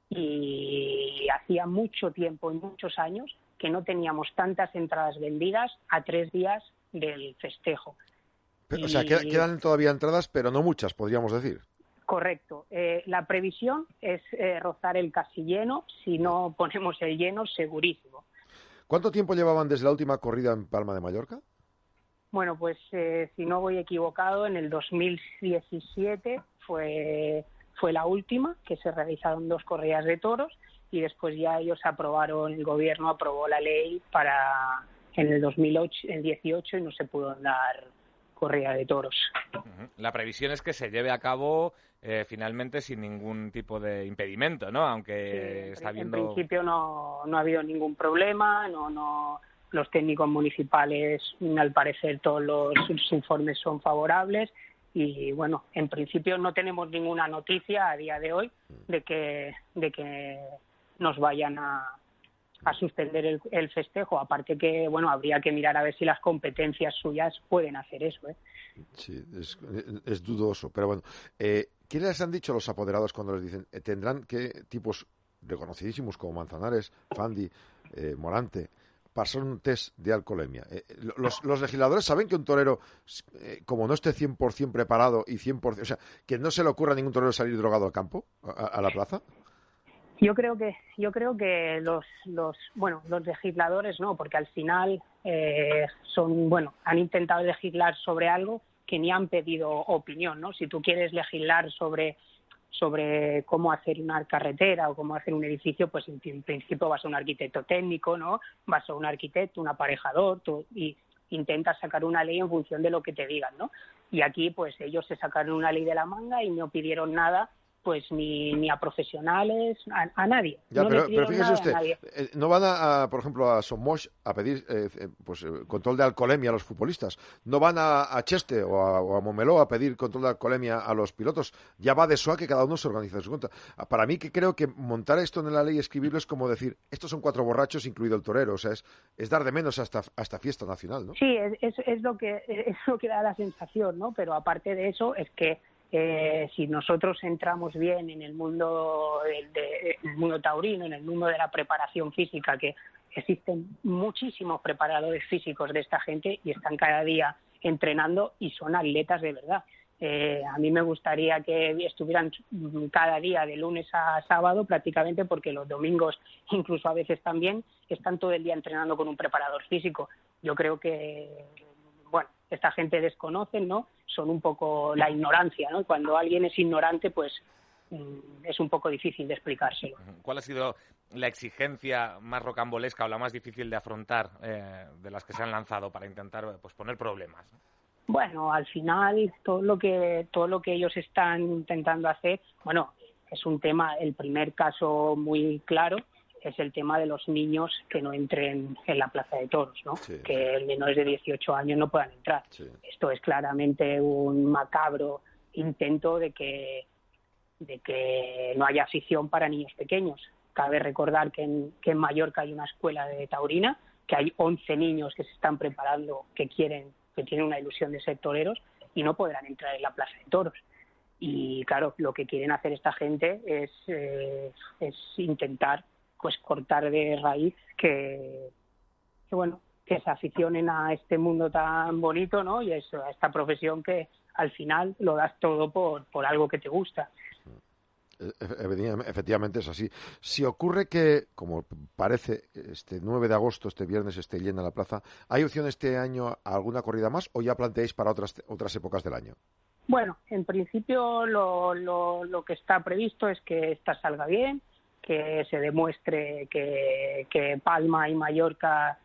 Y hacía mucho tiempo y muchos años que no teníamos tantas entradas vendidas a 3 días del festejo. Pero, o sea, quedan todavía entradas, pero no muchas, podríamos decir. Correcto. La previsión es rozar el casi lleno. Si no ponemos el lleno, segurísimo. ¿Cuánto tiempo llevaban desde la última corrida en Palma de Mallorca? Bueno, pues si no voy equivocado, en el 2017 fue la última, que se realizaron 2 corridas de toros y después ya el gobierno aprobó la ley para en el 2018 y no se pudo dar corrida de toros. La previsión es que se lleve a cabo finalmente sin ningún tipo de impedimento, ¿no? Aunque está habiendo... En principio no ha habido ningún problema, los técnicos municipales, al parecer todos los informes son favorables. Y bueno, en principio no tenemos ninguna noticia a día de hoy de que nos vayan a suspender el festejo. Aparte que, bueno, habría que mirar a ver si las competencias suyas pueden hacer eso, ¿eh? Sí, es dudoso, pero bueno. ¿Qué les han dicho los apoderados cuando les dicen tendrán que tipos reconocidísimos como Manzanares, Fandi, Morante, pasar un test de alcoholemia? Los legisladores saben que un torero, como no esté 100% preparado y 100%, o sea, que no se le ocurra a ningún torero salir drogado al campo, a la plaza. Yo creo que los legisladores no, porque al final han intentado legislar sobre algo que ni han pedido opinión, ¿no? Si tú quieres legislar sobre cómo hacer una carretera o cómo hacer un edificio, pues en principio vas a un arquitecto técnico, ¿no? Vas a un arquitecto, un aparejador, y intentas sacar una ley en función de lo que te digan, ¿no? Y aquí, pues ellos se sacaron una ley de la manga y no pidieron nada, pues ni a profesionales, a nadie. Ya, no pero fíjese nada usted, a nadie. no van por ejemplo, a Somos a pedir control de alcoholemia a los futbolistas. No van a Cheste o a Montmeló a pedir control de alcoholemia a los pilotos. Ya va de SOA que cada uno se organiza de su cuenta. Para mí, que creo que montar esto en la ley y escribirlo es como decir, estos son 4 borrachos, incluido el torero. O sea, es dar de menos hasta fiesta nacional, ¿no? Sí, es lo que da la sensación, ¿no? Pero aparte de eso, es que si nosotros entramos bien en el mundo el mundo taurino, en el mundo de la preparación física, que existen muchísimos preparadores físicos de esta gente y están cada día entrenando y son atletas de verdad. A mí me gustaría que estuvieran cada día de lunes a sábado prácticamente, porque los domingos, incluso a veces también, están todo el día entrenando con un preparador físico. Yo creo que esta gente desconoce, ¿no? Son un poco la ignorancia, ¿no? Cuando alguien es ignorante, pues es un poco difícil de explicárselo. ¿Cuál ha sido la exigencia más rocambolesca o la más difícil de afrontar de las que se han lanzado para intentar poner problemas? Bueno, al final todo lo que ellos están intentando hacer, es un tema. El primer caso muy claro es el tema de los niños que no entren en la plaza de toros, ¿no? Sí. Que menores de 18 años no puedan entrar. Sí. Esto es claramente un macabro intento de que no haya afición para niños pequeños. Cabe recordar que en Mallorca hay una escuela de taurina, que hay 11 niños que se están preparando, que tienen una ilusión de ser toreros y no podrán entrar en la plaza de toros. Y claro, lo que quieren hacer esta gente es intentar cortar de raíz que se aficionen a este mundo tan bonito, ¿no? Y a esta profesión que al final lo das todo por algo que te gusta. Efectivamente es así. Si ocurre que, como parece, este 9 de agosto, este viernes, esté llena la plaza, ¿hay opción este año a alguna corrida más o ya planteáis para otras épocas del año? Bueno, en principio lo que está previsto es que esta salga bien, que se demuestre que Palma y Mallorca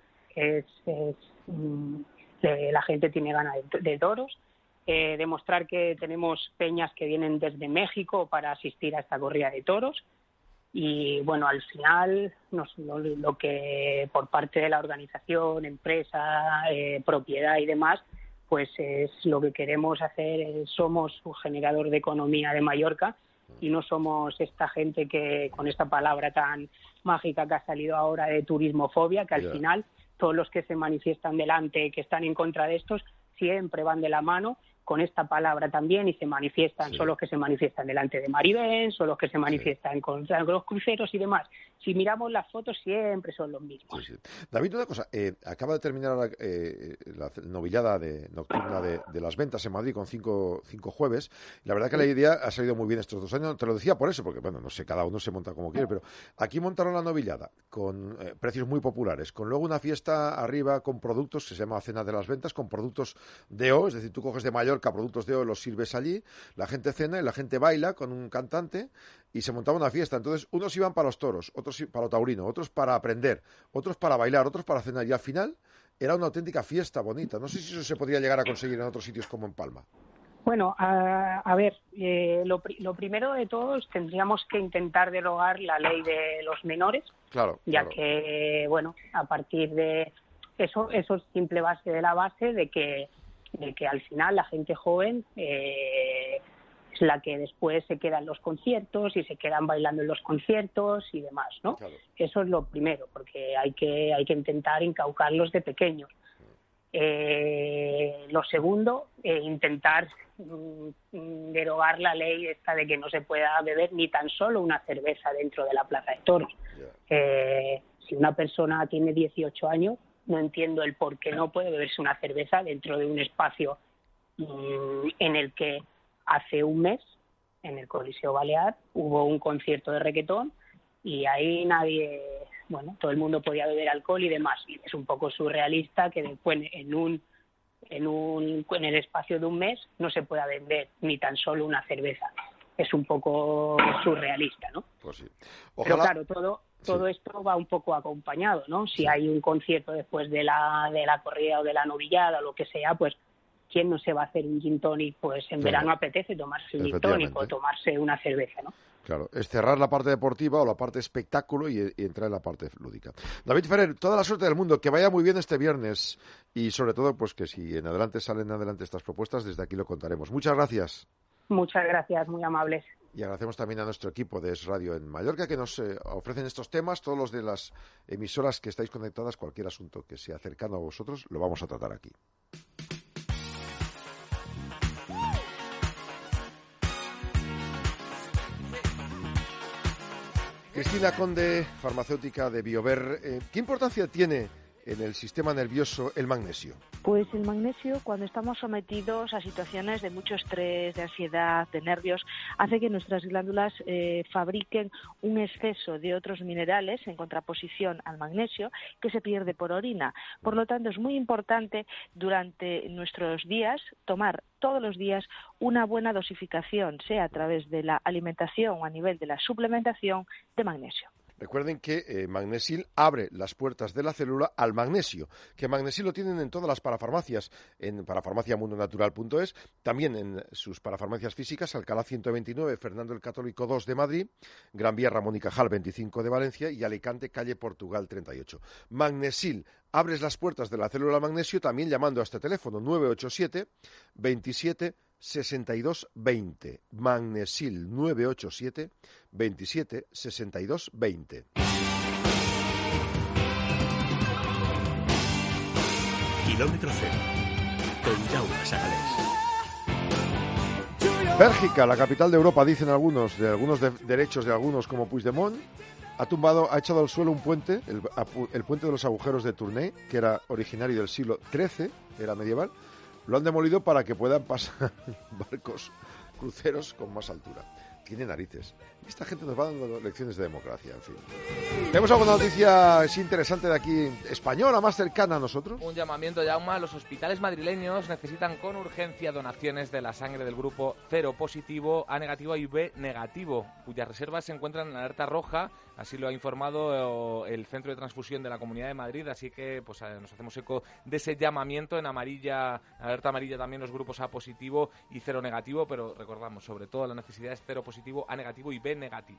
la gente tiene ganas de toros, demostrar que tenemos peñas que vienen desde México para asistir a esta corrida de toros y al final lo que por parte de la organización, empresa, propiedad y demás, pues es lo que queremos hacer. Somos un generador de economía de Mallorca y no somos esta gente que, con esta palabra tan mágica que ha salido ahora de turismofobia, que al final todos los que se manifiestan delante, que están en contra de estos, siempre van de la mano con esta palabra también y se manifiestan, son los que se manifiestan delante de Maribén, son los que se manifiestan contra los cruceros y demás. Si miramos las fotos siempre son los mismos. Sí. David, una cosa, acaba de terminar la novillada nocturna de las ventas en Madrid con cinco jueves. La verdad que la idea ha salido muy bien estos 2 años, te lo decía por eso, porque no sé, cada uno se monta como quiere, pero aquí montaron la novillada con precios muy populares, con luego una fiesta arriba con productos que se llama Cena de las Ventas, con productos DO, es decir, tú coges de Mallorca productos DO, los sirves allí, la gente cena y la gente baila con un cantante y se montaba una fiesta. Entonces, unos iban para los toros, otros para lo taurino, otros para aprender, otros para bailar, otros para cenar y al final era una auténtica fiesta bonita. No sé si eso se podría llegar a conseguir en otros sitios como en Palma. Bueno, a ver, lo primero de todo es tendríamos que intentar derogar la ley de los menores, ya que, a partir de eso es simple base de la base de que al final la gente joven es la que después se queda en los conciertos y se quedan bailando en los conciertos y demás, ¿no? Claro. Eso es lo primero, porque hay que intentar incaucarlos de pequeños. Lo segundo, intentar derogar la ley esta de que no se pueda beber ni tan solo una cerveza dentro de la Plaza de Toros. Si una persona tiene 18 años, no entiendo el por qué no puede beberse una cerveza dentro de un espacio en el que hace un mes, en el Coliseo Balear, hubo un concierto de reggaetón y ahí todo el mundo podía beber alcohol y demás. Y es un poco surrealista que después en el espacio de un mes no se pueda vender ni tan solo una cerveza. Es un poco surrealista, ¿no? Pues sí. Pero claro, todo esto va un poco acompañado, ¿no? Si hay un concierto después de la corrida o de la novillada o lo que sea, pues ¿quién no se va a hacer un gin tonic? Pues en verano apetece tomarse un gin tonic o tomarse una cerveza, ¿no? Claro, es cerrar la parte deportiva o la parte espectáculo y entrar en la parte lúdica. David Ferrer, toda la suerte del mundo, que vaya muy bien este viernes y sobre todo pues que si en adelante salen adelante estas propuestas, desde aquí lo contaremos. Muchas gracias. Muchas gracias, muy amables. Y agradecemos también a nuestro equipo de Es Radio en Mallorca que nos ofrecen estos temas, todos los de las emisoras que estáis conectadas, cualquier asunto que sea cercano a vosotros, lo vamos a tratar aquí. Cristina Conde, farmacéutica de Biover. ¿Qué importancia tiene en el sistema nervioso el magnesio? Pues el magnesio, cuando estamos sometidos a situaciones de mucho estrés, de ansiedad, de nervios, hace que nuestras glándulas fabriquen un exceso de otros minerales en contraposición al magnesio que se pierde por orina. Por lo tanto, es muy importante durante nuestros días tomar todos los días una buena dosificación, sea a través de la alimentación o a nivel de la suplementación de magnesio. Recuerden que Magnesil abre las puertas de la célula al magnesio, que Magnesil lo tienen en todas las parafarmacias, en parafarmaciamundonatural.es, también en sus parafarmacias físicas, Alcalá 129, Fernando el Católico 2 de Madrid, Gran Vía Ramón y Cajal 25 de Valencia y Alicante, calle Portugal 38. Magnesil, abres las puertas de la célula al magnesio también llamando a este teléfono 987 27 62 20. Magnesil 987 27 62 20. Kilómetro cero. Con Jaume Sagalés. Bélgica, la capital de Europa, dicen algunos, de algunos derechos de algunos como Puigdemont, ha echado al suelo un puente, el puente de los agujeros de Tournai, que era originario del siglo XIII, era medieval. Lo han demolido para que puedan pasar barcos, cruceros con más altura. Tiene narices. Esta gente nos va dando lecciones de democracia, en fin. ¿Tenemos alguna noticia interesante de aquí, española, más cercana a nosotros? Un llamamiento, Jaume. Los hospitales madrileños necesitan con urgencia donaciones de la sangre del grupo cero positivo, A negativo y B negativo, cuyas reservas se encuentran en alerta roja. Así lo ha informado el Centro de Transfusión de la Comunidad de Madrid, así que pues nos hacemos eco de ese llamamiento en alerta amarilla también los grupos A positivo y cero negativo, pero recordamos sobre todo la necesidad es cero positivo, A negativo y B negativo.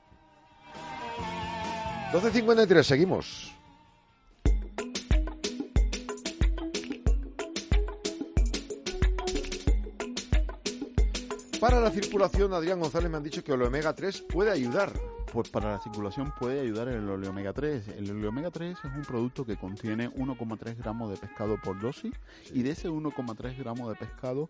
12:53, seguimos. Para la circulación, Adrián González me han dicho que el omega 3 puede ayudar. Pues para la circulación puede ayudar el oleomega 3. El oleomega 3 es un producto que contiene 1,3 gramos de pescado por dosis, y de ese 1,3 gramos de pescado,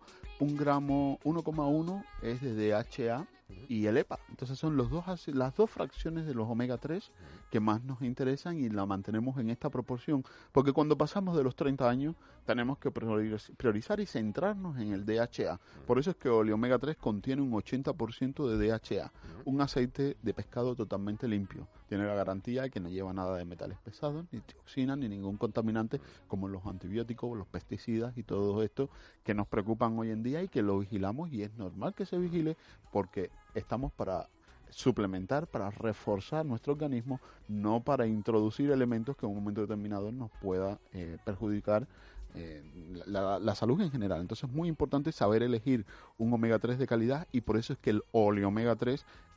1,1 es de DHA y el EPA. Entonces son las dos fracciones de los omega 3 que más nos interesan y la mantenemos en esta proporción, porque cuando pasamos de los 30 años tenemos que priorizar y centrarnos en el DHA. Por eso es que el omega 3 contiene un 80% de DHA, un aceite de pescado totalmente limpio. Tiene la garantía de que no lleva nada de metales pesados, ni dioxinas, ni ningún contaminante como los antibióticos, los pesticidas y todo esto que nos preocupan hoy en día y que lo vigilamos, y es normal que se vigile porque estamos para suplementar, para reforzar nuestro organismo, no para introducir elementos que en un momento determinado nos pueda perjudicar la salud en general. Entonces es muy importante saber elegir un omega 3 de calidad, y por eso es que el oleomega 3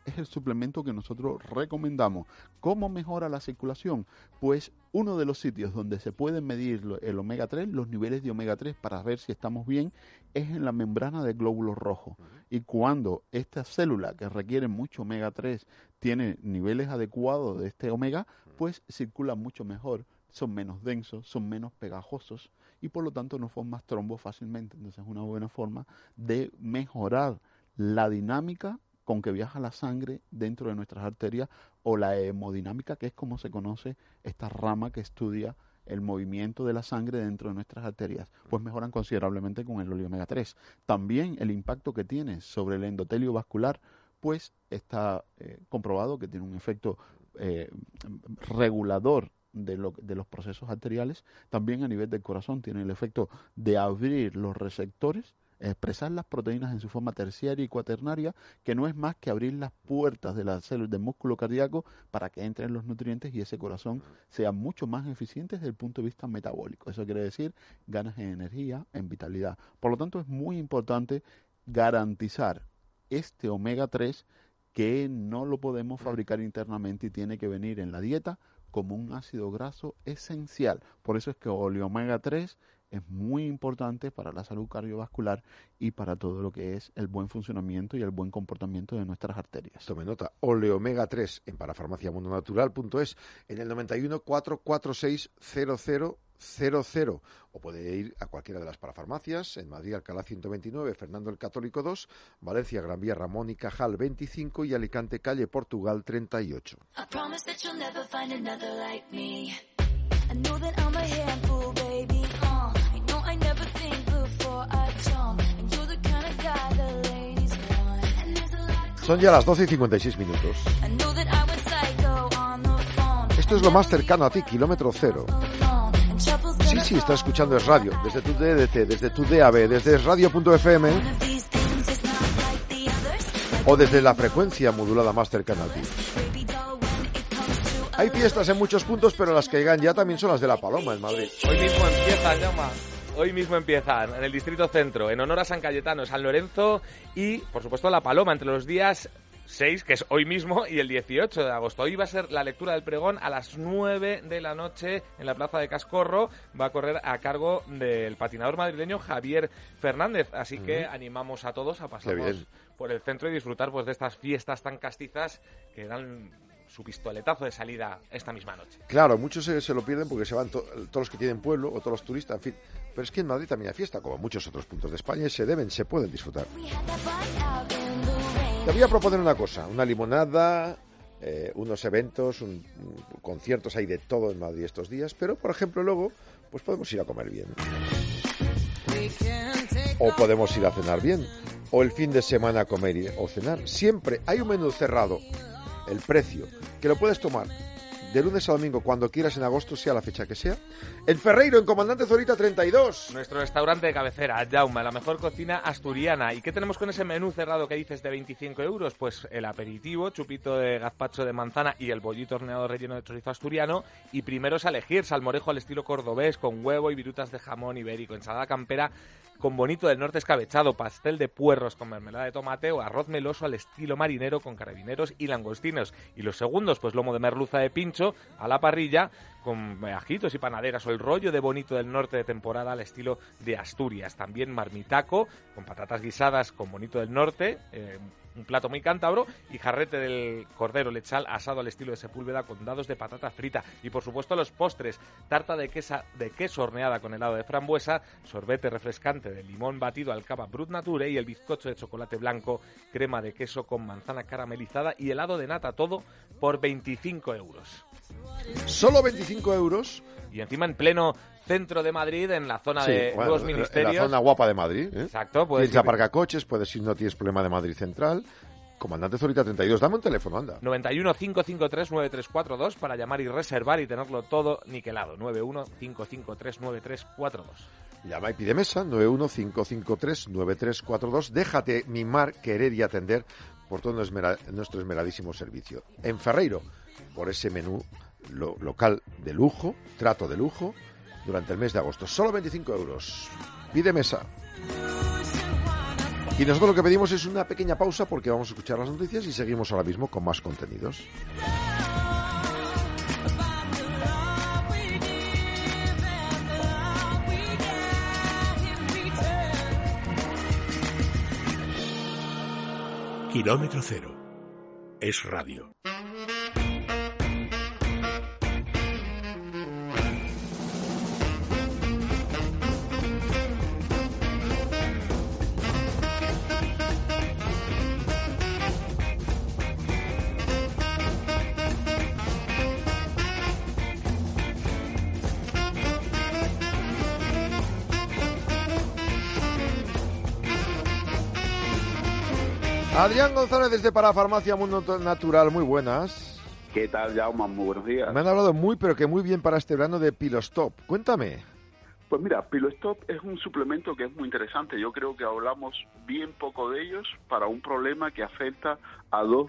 es el suplemento que nosotros recomendamos. ¿Cómo mejora la circulación? Pues uno de los sitios donde se puede medir el omega 3, los niveles de omega 3 para ver si estamos bien, es en la membrana del glóbulo rojo. Y cuando esta célula que requiere mucho omega 3 tiene niveles adecuados de este omega, pues circula mucho mejor. Son menos densos, son menos pegajosos y por lo tanto no forman trombos fácilmente. Entonces es una buena forma de mejorar la dinámica con que viaja la sangre dentro de nuestras arterias o la hemodinámica, que es como se conoce esta rama que estudia el movimiento de la sangre dentro de nuestras arterias, pues mejoran considerablemente con el omega 3. También el impacto que tiene sobre el endotelio vascular, pues está comprobado que tiene un efecto regulador de los procesos arteriales. También a nivel del corazón tiene el efecto de abrir los receptores, expresar las proteínas en su forma terciaria y cuaternaria, que no es más que abrir las puertas de las células del músculo cardíaco para que entren los nutrientes y ese corazón sea mucho más eficiente desde el punto de vista metabólico. Eso quiere decir ganas en energía, en vitalidad. Por lo tanto, es muy importante garantizar este omega 3 que no lo podemos fabricar internamente y tiene que venir en la dieta como un ácido graso esencial. Por eso es que omega 3 es muy importante para la salud cardiovascular y para todo lo que es el buen funcionamiento y el buen comportamiento de nuestras arterias. Tome nota, oleomega 3 en parafarmaciamundonatural.es, en el 91 446 0000, o puede ir a cualquiera de las parafarmacias, en Madrid Alcalá 129, Fernando el Católico 2, Valencia Gran Vía Ramón y Cajal 25 y Alicante Calle Portugal 38. Son ya las 12 y 56 minutos. Esto es lo más cercano a ti, kilómetro cero. Sí, está escuchando Es Radio, desde tu DDT, desde tu DAB, desde esradio.fm o desde la frecuencia modulada más cercana a ti. Hay fiestas en muchos puntos, pero las que llegan ya también son las de La Paloma en Madrid. Hoy mismo empiezan, Jaume. Hoy mismo empiezan en el Distrito Centro, en honor a San Cayetano, San Lorenzo y, por supuesto, La Paloma, entre los días 6, que es hoy mismo, y el 18 de agosto. Hoy va a ser la lectura del pregón a las 9 de la noche en la Plaza de Cascorro. Va a correr a cargo del patinador madrileño Javier Fernández. Así que animamos a todos a pasarnos por el centro y disfrutar pues de estas fiestas tan castizas que dan su pistoletazo de salida esta misma noche. Claro, muchos se lo pierden porque se van todos los que tienen pueblo o todos los turistas, en fin. Pero es que en Madrid también hay fiesta, como en muchos otros puntos de España, y se pueden disfrutar. Te voy a proponer una cosa, una limonada, unos eventos, conciertos, hay de todo en Madrid estos días, pero, por ejemplo, luego, pues podemos ir a comer bien. O podemos ir a cenar bien. O el fin de semana a comer o cenar. Siempre hay un menú cerrado. El precio, que lo puedes tomar de lunes a domingo cuando quieras en agosto, sea la fecha que sea, en Ferreiro, en Comandante Zorita 32. Nuestro restaurante de cabecera, Jaume, la mejor cocina asturiana. ¿Y qué tenemos con ese menú cerrado que dices de 25 euros? Pues el aperitivo, chupito de gazpacho de manzana y el bollito horneado relleno de chorizo asturiano. Y primeros a elegir, salmorejo al estilo cordobés, con huevo y virutas de jamón ibérico, ensalada campera con bonito del norte escabechado, pastel de puerros con mermelada de tomate o arroz meloso al estilo marinero con carabineros y langostinos. Y los segundos, pues lomo de merluza de pincho a la parrilla con ajitos y panaderas, o el rollo de bonito del norte de temporada al estilo de Asturias. También marmitaco con patatas guisadas con bonito del norte, un plato muy cántabro, y jarrete del cordero lechal asado al estilo de Sepúlveda con dados de patata frita. Y por supuesto los postres, tarta de queso horneada con helado de frambuesa, sorbete refrescante de limón batido al cava Brut Nature y el bizcocho de chocolate blanco, crema de queso con manzana caramelizada y helado de nata, todo por 25 euros. ¿Solo 25 euros? Y encima en pleno centro de Madrid, en la zona de nuevos ministerios. En la zona guapa de Madrid. Exacto. Tienes aparcacoches, puedes ir, no tienes problema de Madrid Central. Comandante Zorita 32, dame un teléfono, anda. 91 553 9342 para llamar y reservar y tenerlo todo niquelado. 91 553 9342. Llama y pide mesa, 91 553 9342. Déjate mimar, querer y atender por todo nuestro esmeradísimo servicio. En Ferreiro, por ese menú local de lujo, trato de lujo, durante el mes de agosto. Solo 25 euros. Pide mesa. Y nosotros lo que pedimos es una pequeña pausa porque vamos a escuchar las noticias y seguimos ahora mismo con más contenidos. Kilómetro Cero. Es radio. Adrián González desde Parafarmacia Mundo Natural, muy buenas. ¿Qué tal, Jaume? Muy buenos días. Me han hablado muy, pero que muy bien para este verano de Pilostop. Cuéntame. Pues mira, Pilostop es un suplemento que es muy interesante. Yo creo que hablamos bien poco de ellos para un problema que afecta a dos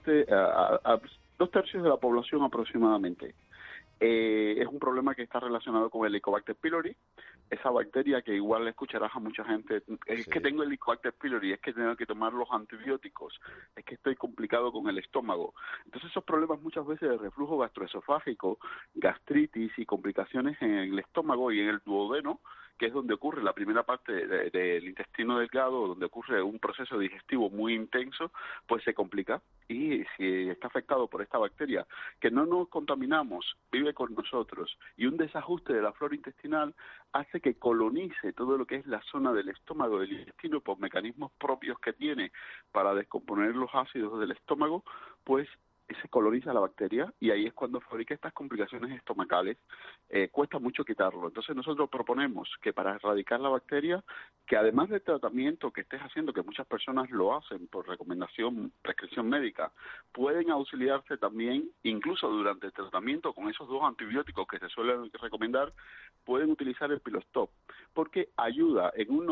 tercios de la población aproximadamente. Es un problema que está relacionado con el Helicobacter pylori, esa bacteria que igual le escucharás a mucha gente, es que tengo el Helicobacter pylori, es que tengo que tomar los antibióticos, es que estoy complicado con el estómago. Entonces esos problemas muchas veces de reflujo gastroesofágico, gastritis y complicaciones en el estómago y en el duodeno, que es donde ocurre la primera parte del intestino delgado, donde ocurre un proceso digestivo muy intenso, pues se complica. Y si está afectado por esta bacteria, que no nos contaminamos, vive con nosotros, y un desajuste de la flora intestinal hace que colonice todo lo que es la zona del estómago, del intestino, por mecanismos propios que tiene para descomponer los ácidos del estómago, pues se coloniza la bacteria y ahí es cuando fabrica estas complicaciones estomacales. Cuesta mucho quitarlo. Entonces nosotros proponemos que para erradicar la bacteria, que además del tratamiento que estés haciendo, que muchas personas lo hacen por recomendación, prescripción médica, pueden auxiliarse también, incluso durante el tratamiento con esos dos antibióticos que se suelen recomendar, pueden utilizar el Pilostop, porque ayuda en un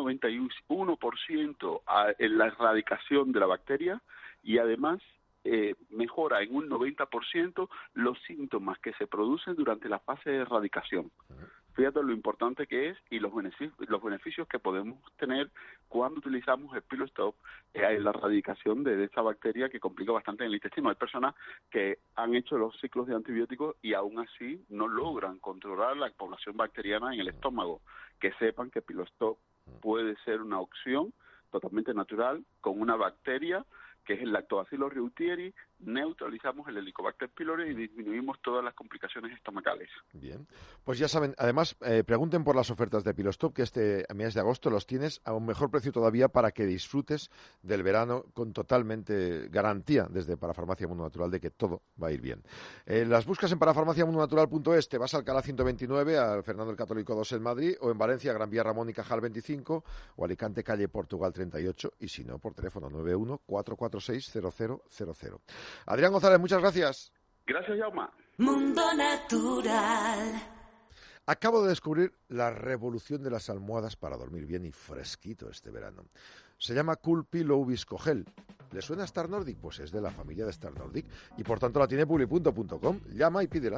91% en la erradicación de la bacteria y además mejora en un 90% los síntomas que se producen durante la fase de erradicación. Fíjate lo importante que es y los beneficios que podemos tener cuando utilizamos el Pilostop en la erradicación de esta bacteria que complica bastante en el intestino. Hay personas que han hecho los ciclos de antibióticos y aún así no logran controlar la población bacteriana en el estómago. Que sepan que Pilostop puede ser una opción totalmente natural con una bacteria que es el Lactobacillus reuteri, neutralizamos el Helicobacter pylori y disminuimos todas las complicaciones estomacales. Bien, pues ya saben, además pregunten por las ofertas de Pilostop, que este mes de agosto los tienes a un mejor precio todavía para que disfrutes del verano con totalmente garantía desde Parafarmacia Mundo Natural de que todo va a ir bien. Las buscas en parafarmaciamundonatural.es, te vas a Alcalá 129, al Fernando el Católico 2 en Madrid, o en Valencia, Gran Vía Ramón y Cajal 25, o Alicante, calle Portugal 38, y si no, por teléfono 91 446 0000. Adrián González, muchas gracias. Gracias, Jaume. Mundo Natural. Acabo de descubrir la revolución de las almohadas para dormir bien y fresquito este verano. Se llama Cool Pillow Viscogel. ¿Le suena a Star Nordic? Pues es de la familia de Star Nordic y por tanto la tiene publi.com. Llama y pídela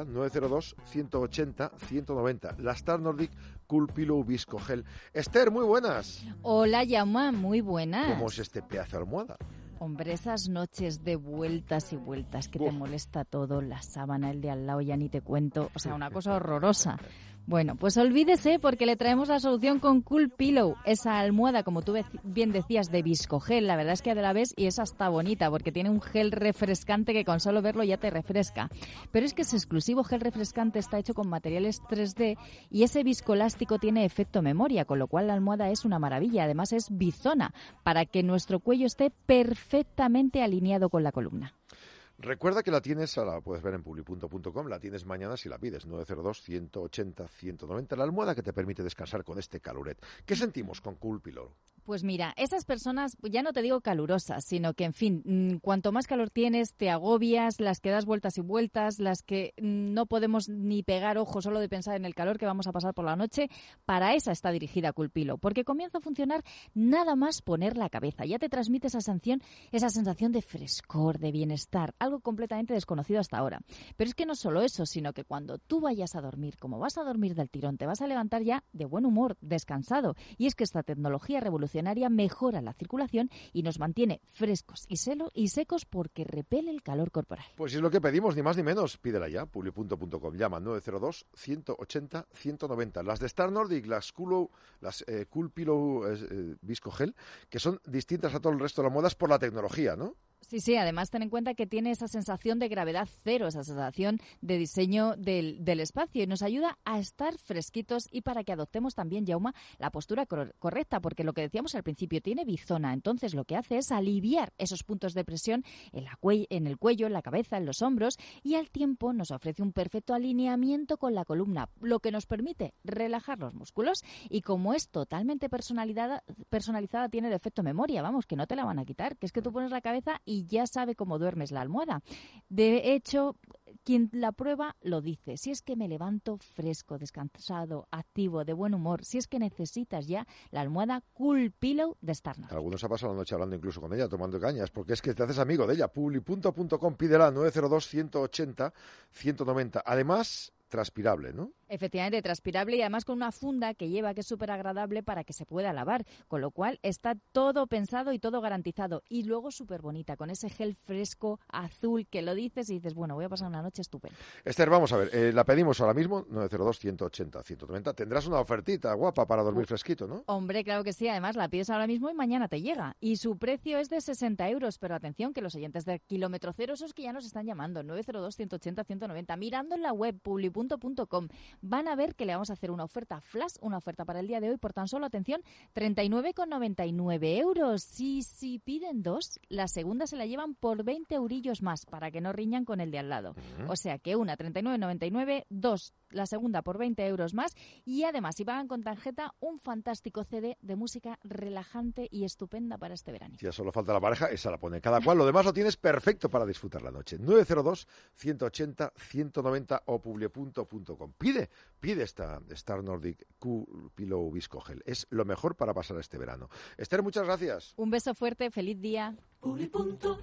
902-180-190. La Star Nordic Cool Pillow Viscogel. Esther, muy buenas. Hola, Jaume, muy buenas. ¿Cómo es este pedazo de almohada? Hombre, esas noches de vueltas y vueltas que te molesta todo, la sábana, el de al lado, ya ni te cuento, o sea, una cosa horrorosa. Bueno, pues olvídese porque le traemos la solución con Cool Pillow, esa almohada, como tú bien decías, de viscogel. La verdad es que la ves y es hasta bonita porque tiene un gel refrescante que con solo verlo ya te refresca. Pero es que ese exclusivo gel refrescante está hecho con materiales 3D y ese viscoelástico tiene efecto memoria, con lo cual la almohada es una maravilla. Además es bizona para que nuestro cuello esté perfectamente alineado con la columna. Recuerda que la tienes, la puedes ver en publi.com, la tienes mañana si la pides, 902-180-190, la almohada que te permite descansar con este caluret. ¿Qué sentimos con Cool Pillow? Pues mira, esas personas, ya no te digo calurosas, sino que, en fin, cuanto más calor tienes, te agobias, las que das vueltas y vueltas, las que no podemos ni pegar ojo solo de pensar en el calor que vamos a pasar por la noche, para esa está dirigida Cool Pillow, porque comienza a funcionar nada más poner la cabeza. Ya te transmite esa sensación de frescor, de bienestar, algo completamente desconocido hasta ahora. Pero es que no solo eso, sino que cuando tú vayas a dormir, como vas a dormir del tirón, te vas a levantar ya de buen humor, descansado. Y es que esta tecnología revoluciona revolucionaria, mejora la circulación y nos mantiene frescos y secos porque repele el calor corporal. Pues es lo que pedimos, ni más ni menos. Pídela ya, publi.com. Llama 902-180-190. Las de Star Nordic, las Cool Pillow Visco Gel, que son distintas a todo el resto de las modas por la tecnología, ¿no? Sí, además ten en cuenta que tiene esa sensación de gravedad cero, esa sensación de diseño del espacio y nos ayuda a estar fresquitos y para que adoptemos también, Jaume, la postura correcta, porque lo que decíamos al principio, tiene bizona, entonces lo que hace es aliviar esos puntos de presión en el cuello, en la cabeza, en los hombros y al tiempo nos ofrece un perfecto alineamiento con la columna, lo que nos permite relajar los músculos y como es totalmente personalizada tiene el efecto memoria, vamos, que no te la van a quitar, que es que tú pones la cabeza y ya sabe cómo duermes la almohada. De hecho, quien la prueba lo dice. Si es que me levanto fresco, descansado, activo, de buen humor, si es que necesitas ya la almohada Cool Pillow de Star Nordic. Algunos ha pasado la noche hablando incluso con ella, tomando cañas, porque es que te haces amigo de ella. Publi.com, pídela 902-180-190. Además, transpirable, ¿no? Efectivamente, transpirable y además con una funda que lleva que es súper agradable para que se pueda lavar, con lo cual está todo pensado y todo garantizado. Y luego súper bonita, con ese gel fresco, azul, que lo dices y dices, bueno, voy a pasar una noche estupenda. Esther, vamos a ver, la pedimos ahora mismo, 902-180-190. Tendrás una ofertita guapa para dormir fresquito, ¿no? Hombre, claro que sí, además la pides ahora mismo y mañana te llega. Y su precio es de 60 €, pero atención que los oyentes de kilómetro cero, esos que ya nos están llamando, 902-180-190, mirando en la web publi.com, van a ver que le vamos a hacer una oferta flash, una oferta para el día de hoy por tan solo, atención, 39,99 €. Si piden dos, la segunda se la llevan por 20 eurillos más, para que no riñan con el de al lado. O sea que una, 39,99, dos, la segunda por 20 € más y además, si pagan con tarjeta, un fantástico CD de música relajante y estupenda para este verano. Ya solo falta la pareja, esa la pone cada cual. Lo demás lo tienes perfecto para disfrutar la noche. 902-180-190 o publi.com. Pide esta Star Nordic Cool Pillow Visco Gel. Es lo mejor para pasar este verano. Esther, muchas gracias. Un beso fuerte, feliz día. Publi.com.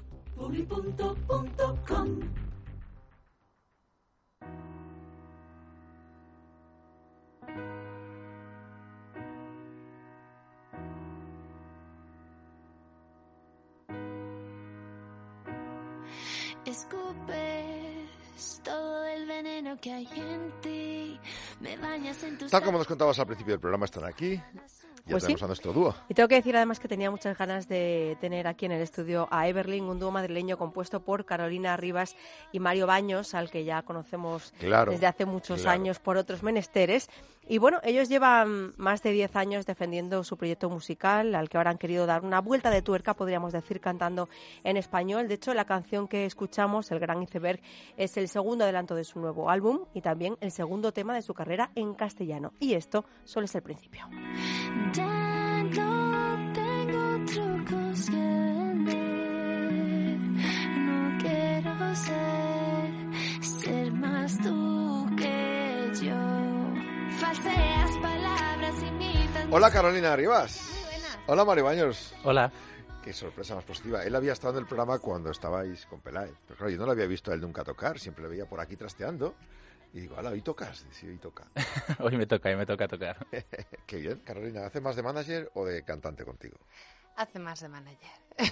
Escupes todo el veneno que hay en ti, me bañas en tus... Tal como nos contabas al principio del programa, están aquí. Ya Pues tenemos sí. a nuestro dúo. Y tengo que decir además que tenía muchas ganas de tener aquí en el estudio a Everlyn, un dúo madrileño compuesto por Carolina Rivas y Mario Baños, al que ya conocemos desde hace muchos años por otros menesteres. Y bueno, ellos llevan más de 10 años defendiendo su proyecto musical, al que ahora han querido dar una vuelta de tuerca, podríamos decir, cantando en español. De hecho, la canción que escuchamos, El Gran Iceberg, es el segundo adelanto de su nuevo álbum y también el segundo tema de su carrera en castellano. Y esto solo es el principio. Ya no tengo trucos que vender, no quiero ser más tú que yo. Falseas palabras, imitan... Hola, Carolina Rivas. Muy buenas. Hola, Mario Baños. Hola. Qué sorpresa más positiva. Él había estado en el programa cuando estabais con Peláez. Pero claro, yo no lo había visto a él nunca tocar. Siempre lo veía por aquí trasteando. Y digo, hola, ¿hoy tocas? Sí, hoy toca. Hoy me toca tocar. Qué bien. Carolina, ¿hace más de manager o de cantante contigo? Hace más de manager.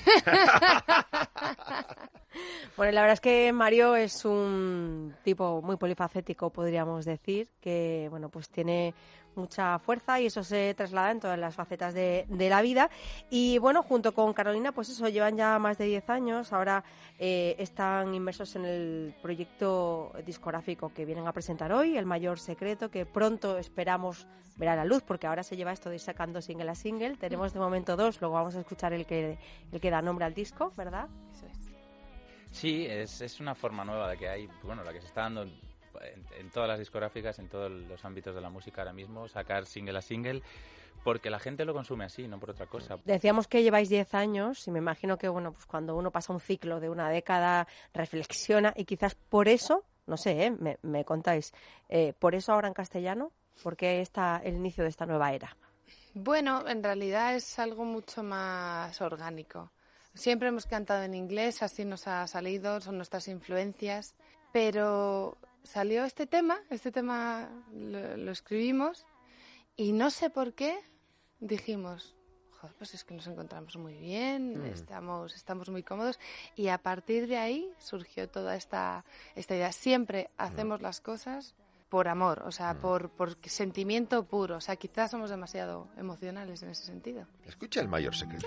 Bueno, la verdad es que Mario es un tipo muy polifacético, podríamos decir, que bueno, pues tiene mucha fuerza y eso se traslada en todas las facetas de la vida. Y bueno, junto con Carolina, pues eso, llevan ya más de 10 años. Ahora están inmersos en el proyecto discográfico que vienen a presentar hoy, El Mayor Secreto, que pronto esperamos ver a la luz, porque ahora se lleva esto de ir sacando single a single. Tenemos de momento 2, luego vamos a escuchar el que da nombre al disco, ¿verdad? Eso es. Sí, es una forma nueva de que hay, bueno, la que se está dando en todas las discográficas, en todos los ámbitos de la música ahora mismo, sacar single a single, porque la gente lo consume así, no por otra cosa. Decíamos que lleváis 10 años y me imagino que bueno, pues cuando uno pasa un ciclo de una década, reflexiona y quizás por eso, no sé, me contáis, por eso ahora en castellano, ¿por qué está el inicio de esta nueva era? Bueno, en realidad es algo mucho más orgánico. Siempre hemos cantado en inglés, así nos ha salido, son nuestras influencias, pero salió este tema lo escribimos y no sé por qué dijimos, joder, pues es que nos encontramos muy bien, estamos muy cómodos, y a partir de ahí surgió toda esta idea. Siempre hacemos las cosas por amor, o sea, por sentimiento puro, o sea, quizás somos demasiado emocionales en ese sentido. Escucha el mayor secreto.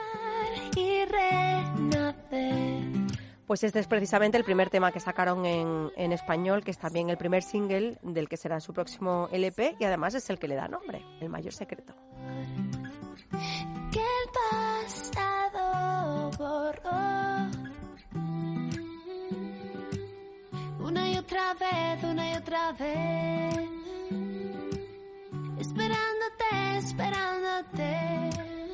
Pues este es precisamente el primer tema que sacaron en español, que es también el primer single del que será su próximo LP, y además es el que le da nombre, El Mayor Secreto. Que el pasado borró una y otra vez, esperándote.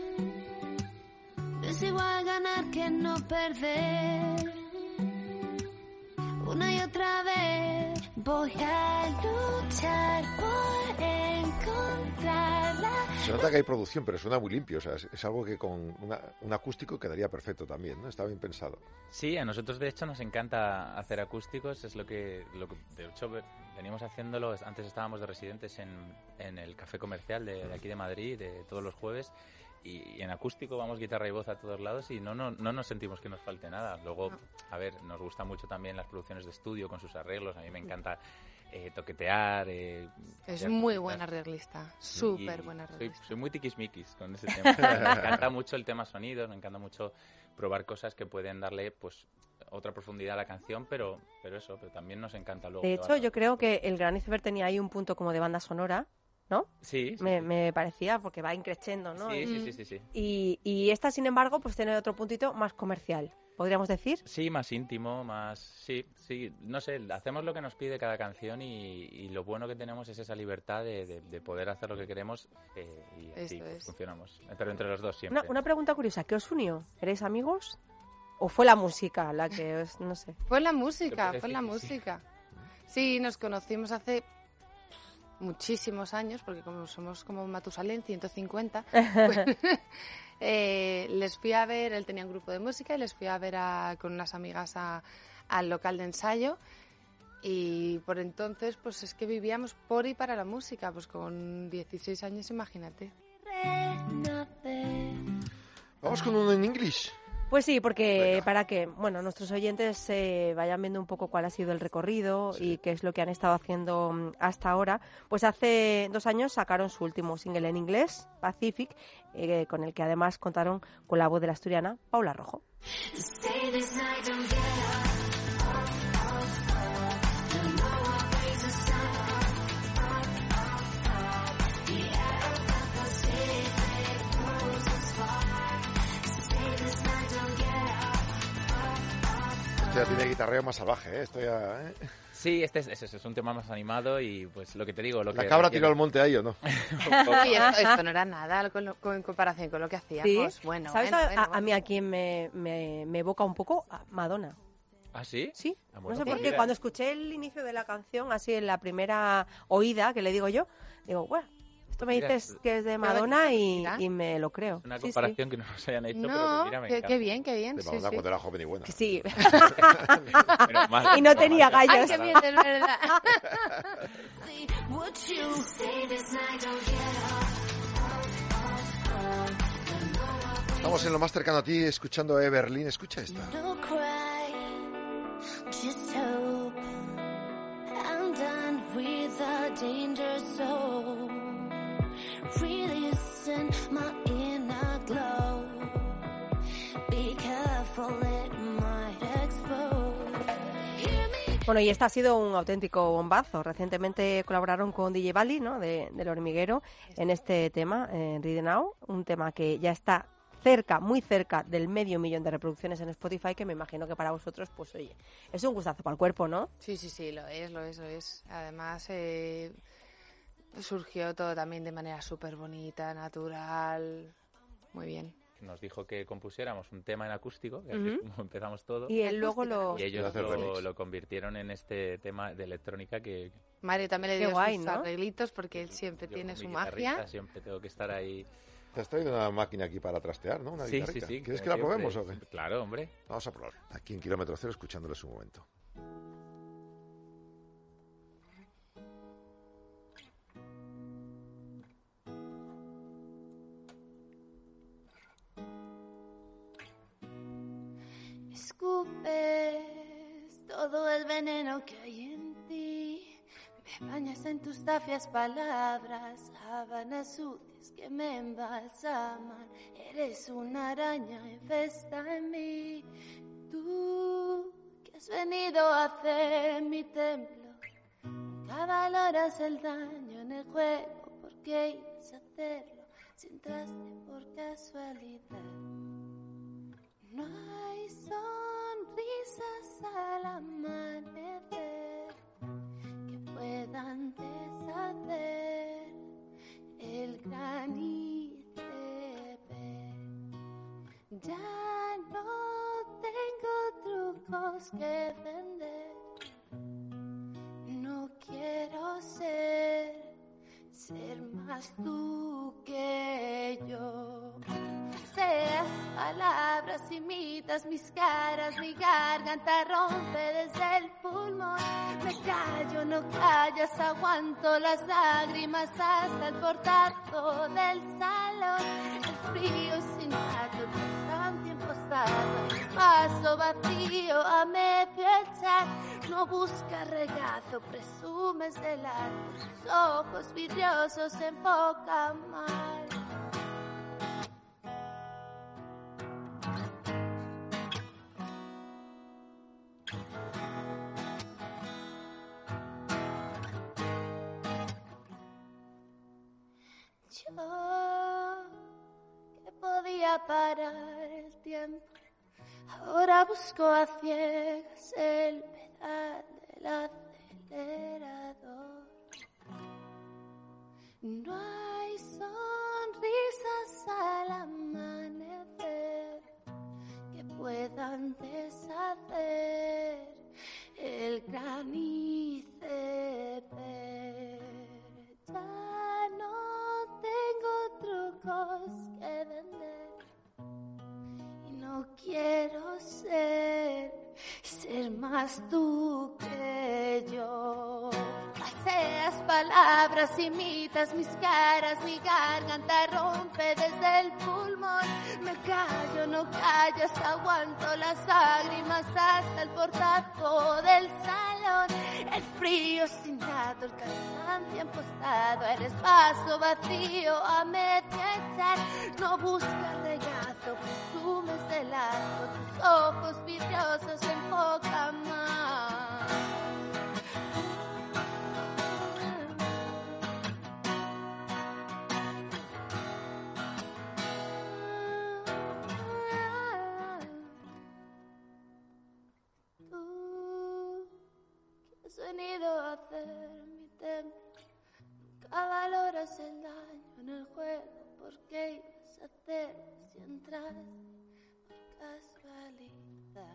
Es igual ganar que no perder. Una y otra vez voy a luchar por encontrarla. Se nota que hay producción, pero suena muy limpio. O sea, es algo que con un acústico quedaría perfecto también, ¿no? Está bien pensado. Sí, a nosotros de hecho nos encanta hacer acústicos. Es lo que de hecho venimos haciéndolo. Antes estábamos de residentes en el café comercial de aquí de Madrid, de todos los jueves. Y en acústico vamos guitarra y voz a todos lados y no nos sentimos que nos falte nada. Luego, a ver, nos gusta mucho también las producciones de estudio con sus arreglos. A mí me encanta toquetear. Es muy buena arreglista, súper buena arreglista. Soy muy tiquismiquis con ese tema. Me encanta mucho el tema sonidos, me encanta mucho probar cosas que pueden darle pues otra profundidad a la canción, pero también nos encanta luego. De hecho, yo creo que el Gran Iceberg tenía ahí un punto como de banda sonora, ¿no? Sí. Me parecía, porque va increciendo, ¿no? Sí. Y esta, sin embargo, pues tiene otro puntito más comercial, ¿podríamos decir? Sí, más íntimo, más... Sí, no sé, hacemos lo que nos pide cada canción y lo bueno que tenemos es esa libertad de poder hacer lo que queremos y así pues, funcionamos. Pero entre los dos siempre. Una pregunta curiosa, ¿qué os unió? ¿Erais amigos? ¿O fue la música la que os, no sé? Fue la música. Sí, nos conocimos hace muchísimos años, porque como somos como Matusalén, 150, pues, les fui a ver, él tenía un grupo de música y les fui a ver con unas amigas al local de ensayo, y por entonces pues es que vivíamos por y para la música, pues con 16 años, imagínate. Vamos con uno en inglés. Pues sí, porque para que nuestros oyentes vayan viendo un poco cuál ha sido el recorrido y qué es lo que han estado haciendo hasta ahora, pues hace 2 años sacaron su último single en inglés, Pacific, con el que además contaron con la voz de la asturiana Paula Rojo. Esto ya tiene guitarreo más salvaje, ¿eh? Esto ya, Sí, este es un tema más animado y pues lo que te digo... ¿La cabra tiró al monte ahí o no? Y esto no era nada en comparación con lo que hacíamos. ¿Sí? A mí a quien me evoca un poco a Madonna. ¿Ah, sí? Sí. Bueno, no sé por qué. Cuando escuché el inicio de la canción, así en la primera oída, que le digo yo, digo, bueno, esto me dices que es de Madonna y me lo creo. Es una comparación que no nos hayan hecho, pero que mira, me encanta. Qué bien. De Madonna cuando era joven y buena. Sí. Y no tenía gallos. Ay, qué bien, es verdad. Estamos en lo más cercano a ti, escuchando a Berlín. Escucha esta. Just hope I'm done with the danger zone. Releasing my inner glow. Be careful, it might explode. Bueno, y este ha sido un auténtico bombazo. Recientemente colaboraron con DJ Bali, ¿no? Del Hormiguero, en este tema, Read Now, un tema que ya está muy cerca del 500.000 de reproducciones en Spotify, que me imagino que para vosotros, pues oye, es un gustazo para el cuerpo, ¿no? Sí, lo es. Además, surgió todo también de manera súper bonita, natural, muy bien. Nos dijo que compusiéramos un tema en acústico, que así es como empezamos todo. Y él luego Y ellos lo convirtieron en este tema de electrónica que... Mario también le dio sus arreglitos, porque él siempre tiene su magia. Siempre tengo que estar ahí... Te has traído una máquina aquí para trastear, ¿no? Una guitarrita. Sí. ¿Quieres que la probemos o qué? Claro, hombre. Vamos a probar. Aquí en Kilómetro Cero, escuchándoles un momento. el veneno que hay en ti. Me bañas en tus tafias palabras, sábanas sucias que me embalsaman. Eres una araña infesta en mí. Tú que has venido a hacer mi templo. Nunca valoras el daño en el juego. ¿Por qué ibas a hacerlo si entraste por casualidad? No hay sonrisas al amanecer que puedan deshacer el gran iceberg. Ya no tengo trucos que vender. No quiero ser más tú que yo. Seas palabras, imitas mis caras, mi garganta rompe desde el pulmón. Me callo, no callas, aguanto las lágrimas hasta el portazo del salón. El frío sin dato, tan tiempo estado, el espacio vacío a medio echar. No buscas regazo, presumes del arte, tus ojos vidriosos se enfocan mal. Yo que podía parar el tiempo, ahora busco a ciegas el pedal del acelerador. No hay sonrisas al amanecer que puedan deshacer el gran iceberg. Ya no tengo trucos que vender y no quiero ser más tú que yo. Paseas palabras, imitas mis caras, mi garganta rompe desde el pulmón. Me callo, no callas, aguanto las lágrimas hasta el portazo del salón. El frío sin dato, el cansancio empostado, el espacio vacío a medio echar. No buscas regazo, presumes del acto, tus ojos vidriosos se enfocan más. Has venido a hacer mi templo. Nunca valoras el daño en el juego. ¿Por qué ibas a hacer si entras por casualidad?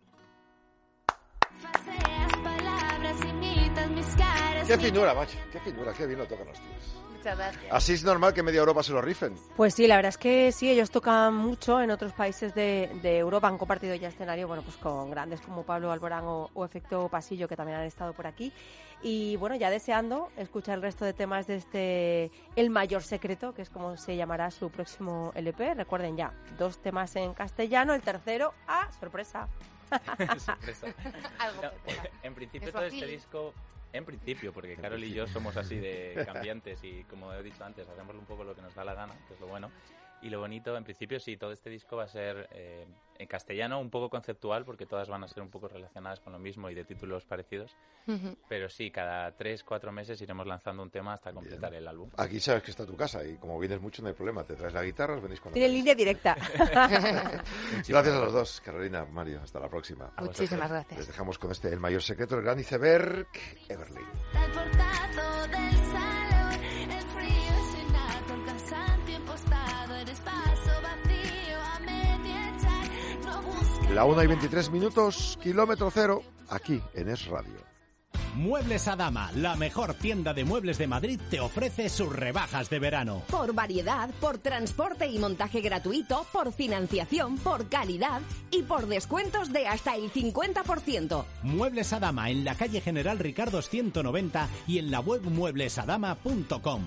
Paseas palabras, imitas mis caras. Qué finura, macho. Qué finura, qué bien lo tocan los tíos. Muchas gracias. Así es normal que media Europa se lo rifen. Pues sí, la verdad es que sí, ellos tocan mucho en otros países de Europa, han compartido ya escenario, bueno, pues con grandes como Pablo Alborán o Efecto Pasillo, que también han estado por aquí. Y bueno, ya deseando escuchar el resto de temas de este El Mayor Secreto, que es como se llamará su próximo LP. Recuerden ya, 2 temas en castellano, el tercero, sorpresa. Sorpresa. No, en principio todo este disco, en principio, porque Carol y yo somos así de cambiantes y como he dicho antes, hacemos un poco lo que nos da la gana, que es lo bueno. Y lo bonito, en principio, sí, todo este disco va a ser en castellano, un poco conceptual, porque todas van a ser un poco relacionadas con lo mismo y de títulos parecidos. Pero sí, cada 3-4 meses iremos lanzando un tema hasta completar el álbum. Aquí sabes que está tu casa y como vienes mucho no hay problema. Te traes la guitarra, os venís cuando Tiene línea directa. Gracias a los dos, Carolina, Mario. Hasta la próxima. Muchísimas gracias. Les dejamos con El Mayor Secreto, el gran iceberg, Everly. El portazo del salón, el frío sin dato, el cansancio impostado, el espacio vacío a media echar. No busques. La 1:23, kilómetro cero, aquí en Es Radio. Muebles Adama, la mejor tienda de muebles de Madrid, te ofrece sus rebajas de verano. Por variedad, por transporte y montaje gratuito, por financiación, por calidad y por descuentos de hasta el 50%. Muebles Adama en la calle General Ricardo 190 y en la web mueblesadama.com.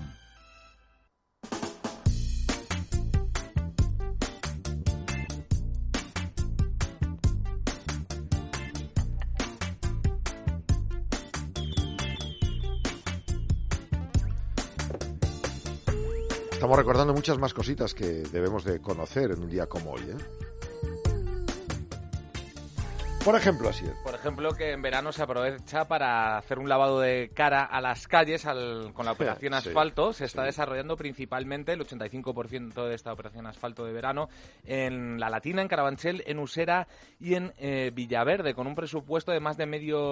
estamos recordando muchas más cositas que debemos de conocer en un día como hoy, ¿eh? Por ejemplo, así es. Por ejemplo, que en verano se aprovecha para hacer un lavado de cara a las calles con la operación asfalto. Se está desarrollando principalmente el 85% de esta operación asfalto de verano en La Latina, en Carabanchel, en Usera y en Villaverde, con un presupuesto de más de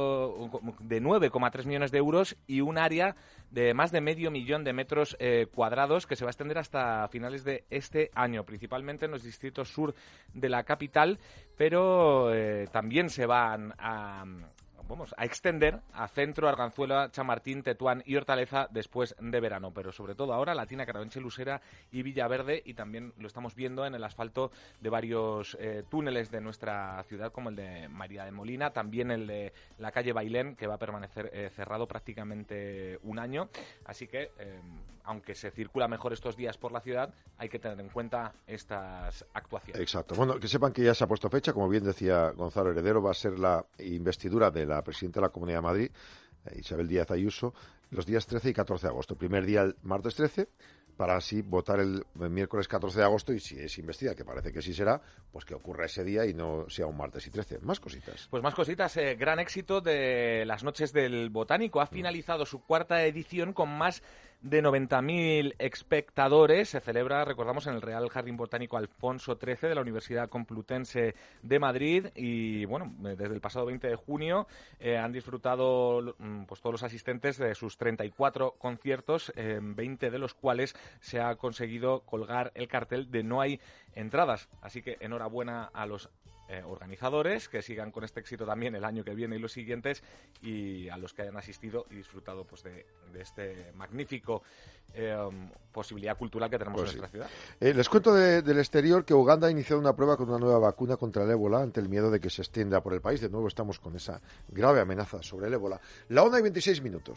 9,3 millones de euros y un área de más de medio millón de metros cuadrados que se va a extender hasta finales de este año, principalmente en los distritos sur de la capital, pero también se van a extender a Centro, Arganzuela, Chamartín, Tetuán y Hortaleza después de verano, pero sobre todo ahora Latina, Carabanchel, Usera y Villaverde, y también lo estamos viendo en el asfalto de varios túneles de nuestra ciudad, como el de María de Molina, también el de la calle Bailén, que va a permanecer cerrado prácticamente un año, así que aunque se circula mejor estos días por la ciudad, hay que tener en cuenta estas actuaciones. Exacto. Bueno, que sepan que ya se ha puesto fecha, como bien decía Gonzalo Heredero, va a ser la investidura de la presidenta de la Comunidad de Madrid, Isabel Díaz Ayuso, los días 13 y 14 de agosto. El primer día el martes 13, para así votar el miércoles 14 de agosto, y si es investida, que parece que sí será, pues que ocurra ese día y no sea un martes y 13. Más cositas. Pues más cositas. Gran éxito de las Noches del Botánico. Ha finalizado su cuarta edición con más de 90.000 espectadores. Se celebra, recordamos, en el Real Jardín Botánico Alfonso XIII de la Universidad Complutense de Madrid, y bueno, desde el pasado 20 de junio han disfrutado pues todos los asistentes de sus 34 conciertos, 20 de los cuales se ha conseguido colgar el cartel de no hay entradas. Así que enhorabuena a los organizadores, que sigan con este éxito también el año que viene y los siguientes, y a los que hayan asistido y disfrutado pues de este magnífico posibilidad cultural que tenemos pues en nuestra ciudad. Les cuento del exterior que Uganda ha iniciado una prueba con una nueva vacuna contra el ébola ante el miedo de que se extienda por el país. De nuevo estamos con esa grave amenaza sobre el ébola. La 1:26.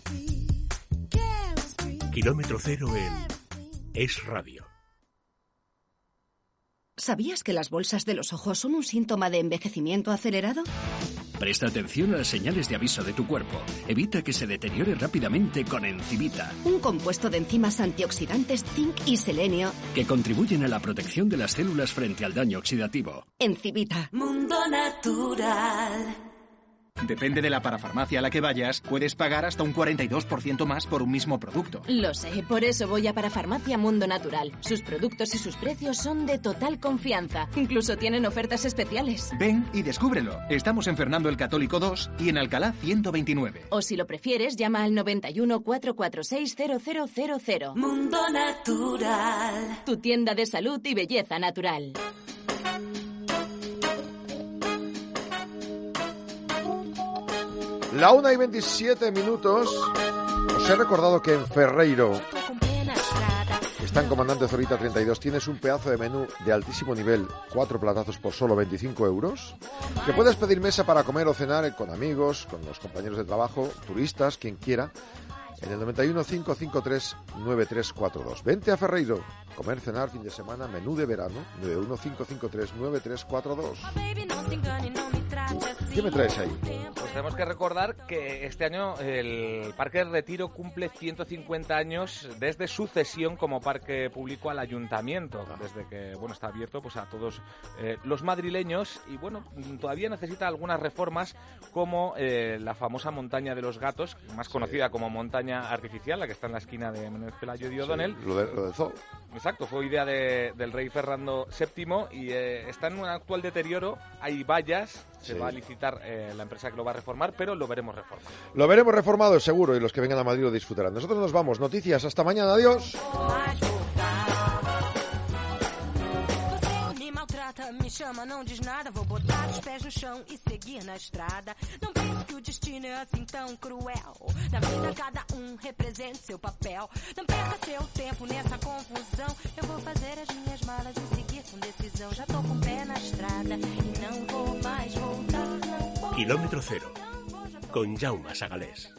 Kilómetro cero en Es Radio. ¿Sabías que las bolsas de los ojos son un síntoma de envejecimiento acelerado? Presta atención a las señales de aviso de tu cuerpo. Evita que se deteriore rápidamente con Encivita, Un compuesto de enzimas antioxidantes zinc y selenio. que contribuyen a la protección de las células frente al daño oxidativo. Encivita. Mundo Natural. Depende de la parafarmacia a la que vayas, puedes pagar hasta un 42% más por un mismo producto. Lo sé, por eso voy a Parafarmacia Mundo Natural. Sus productos y sus precios son de total confianza. Incluso tienen ofertas especiales. Ven y descúbrelo. Estamos en Fernando el Católico 2 y en Alcalá 129. O si lo prefieres, llama al 91 446 0000. Mundo Natural. Tu tienda de salud y belleza natural. La 1:27. Os he recordado que en Ferreiro, que está en Comandante Zorita 32, tienes un pedazo de menú de altísimo nivel, 4 platazos por solo 25 euros, que puedes pedir mesa para comer o cenar con amigos, con los compañeros de trabajo, turistas, quien quiera, en el 91 553 9342. Vente a Ferreiro, comer, cenar, fin de semana, menú de verano, 91 553 9342. ¿Qué me traes ahí? Pues tenemos que recordar que este año el Parque del Retiro cumple 150 años desde su cesión como parque público al ayuntamiento, desde que está abierto pues a todos los madrileños, y todavía necesita algunas reformas, como la famosa montaña de los gatos, más conocida como montaña artificial, la que está en la esquina de Menéndez Pelayo y O'Donnell. Lo del zoo. Exacto, fue idea del rey Fernando VII y está en un actual deterioro. Hay vallas, se va a licitar la empresa que lo va a reformar, pero lo veremos reformado. Lo veremos reformado, seguro, y los que vengan a Madrid lo disfrutarán. Nosotros nos vamos. Noticias. Hasta mañana. Adiós. Me chama, não diz nada, vou botar os pés no chão e seguir na estrada. Não pense que o destino é assim tão cruel. Na vida cada representa seu papel. Não perca seu tempo nessa confusão. Eu vou fazer as minhas malas e seguir com decisão. Já tô com o pé na estrada e não vou mais voltar. Kilómetro cero, con Jaume Sagalés.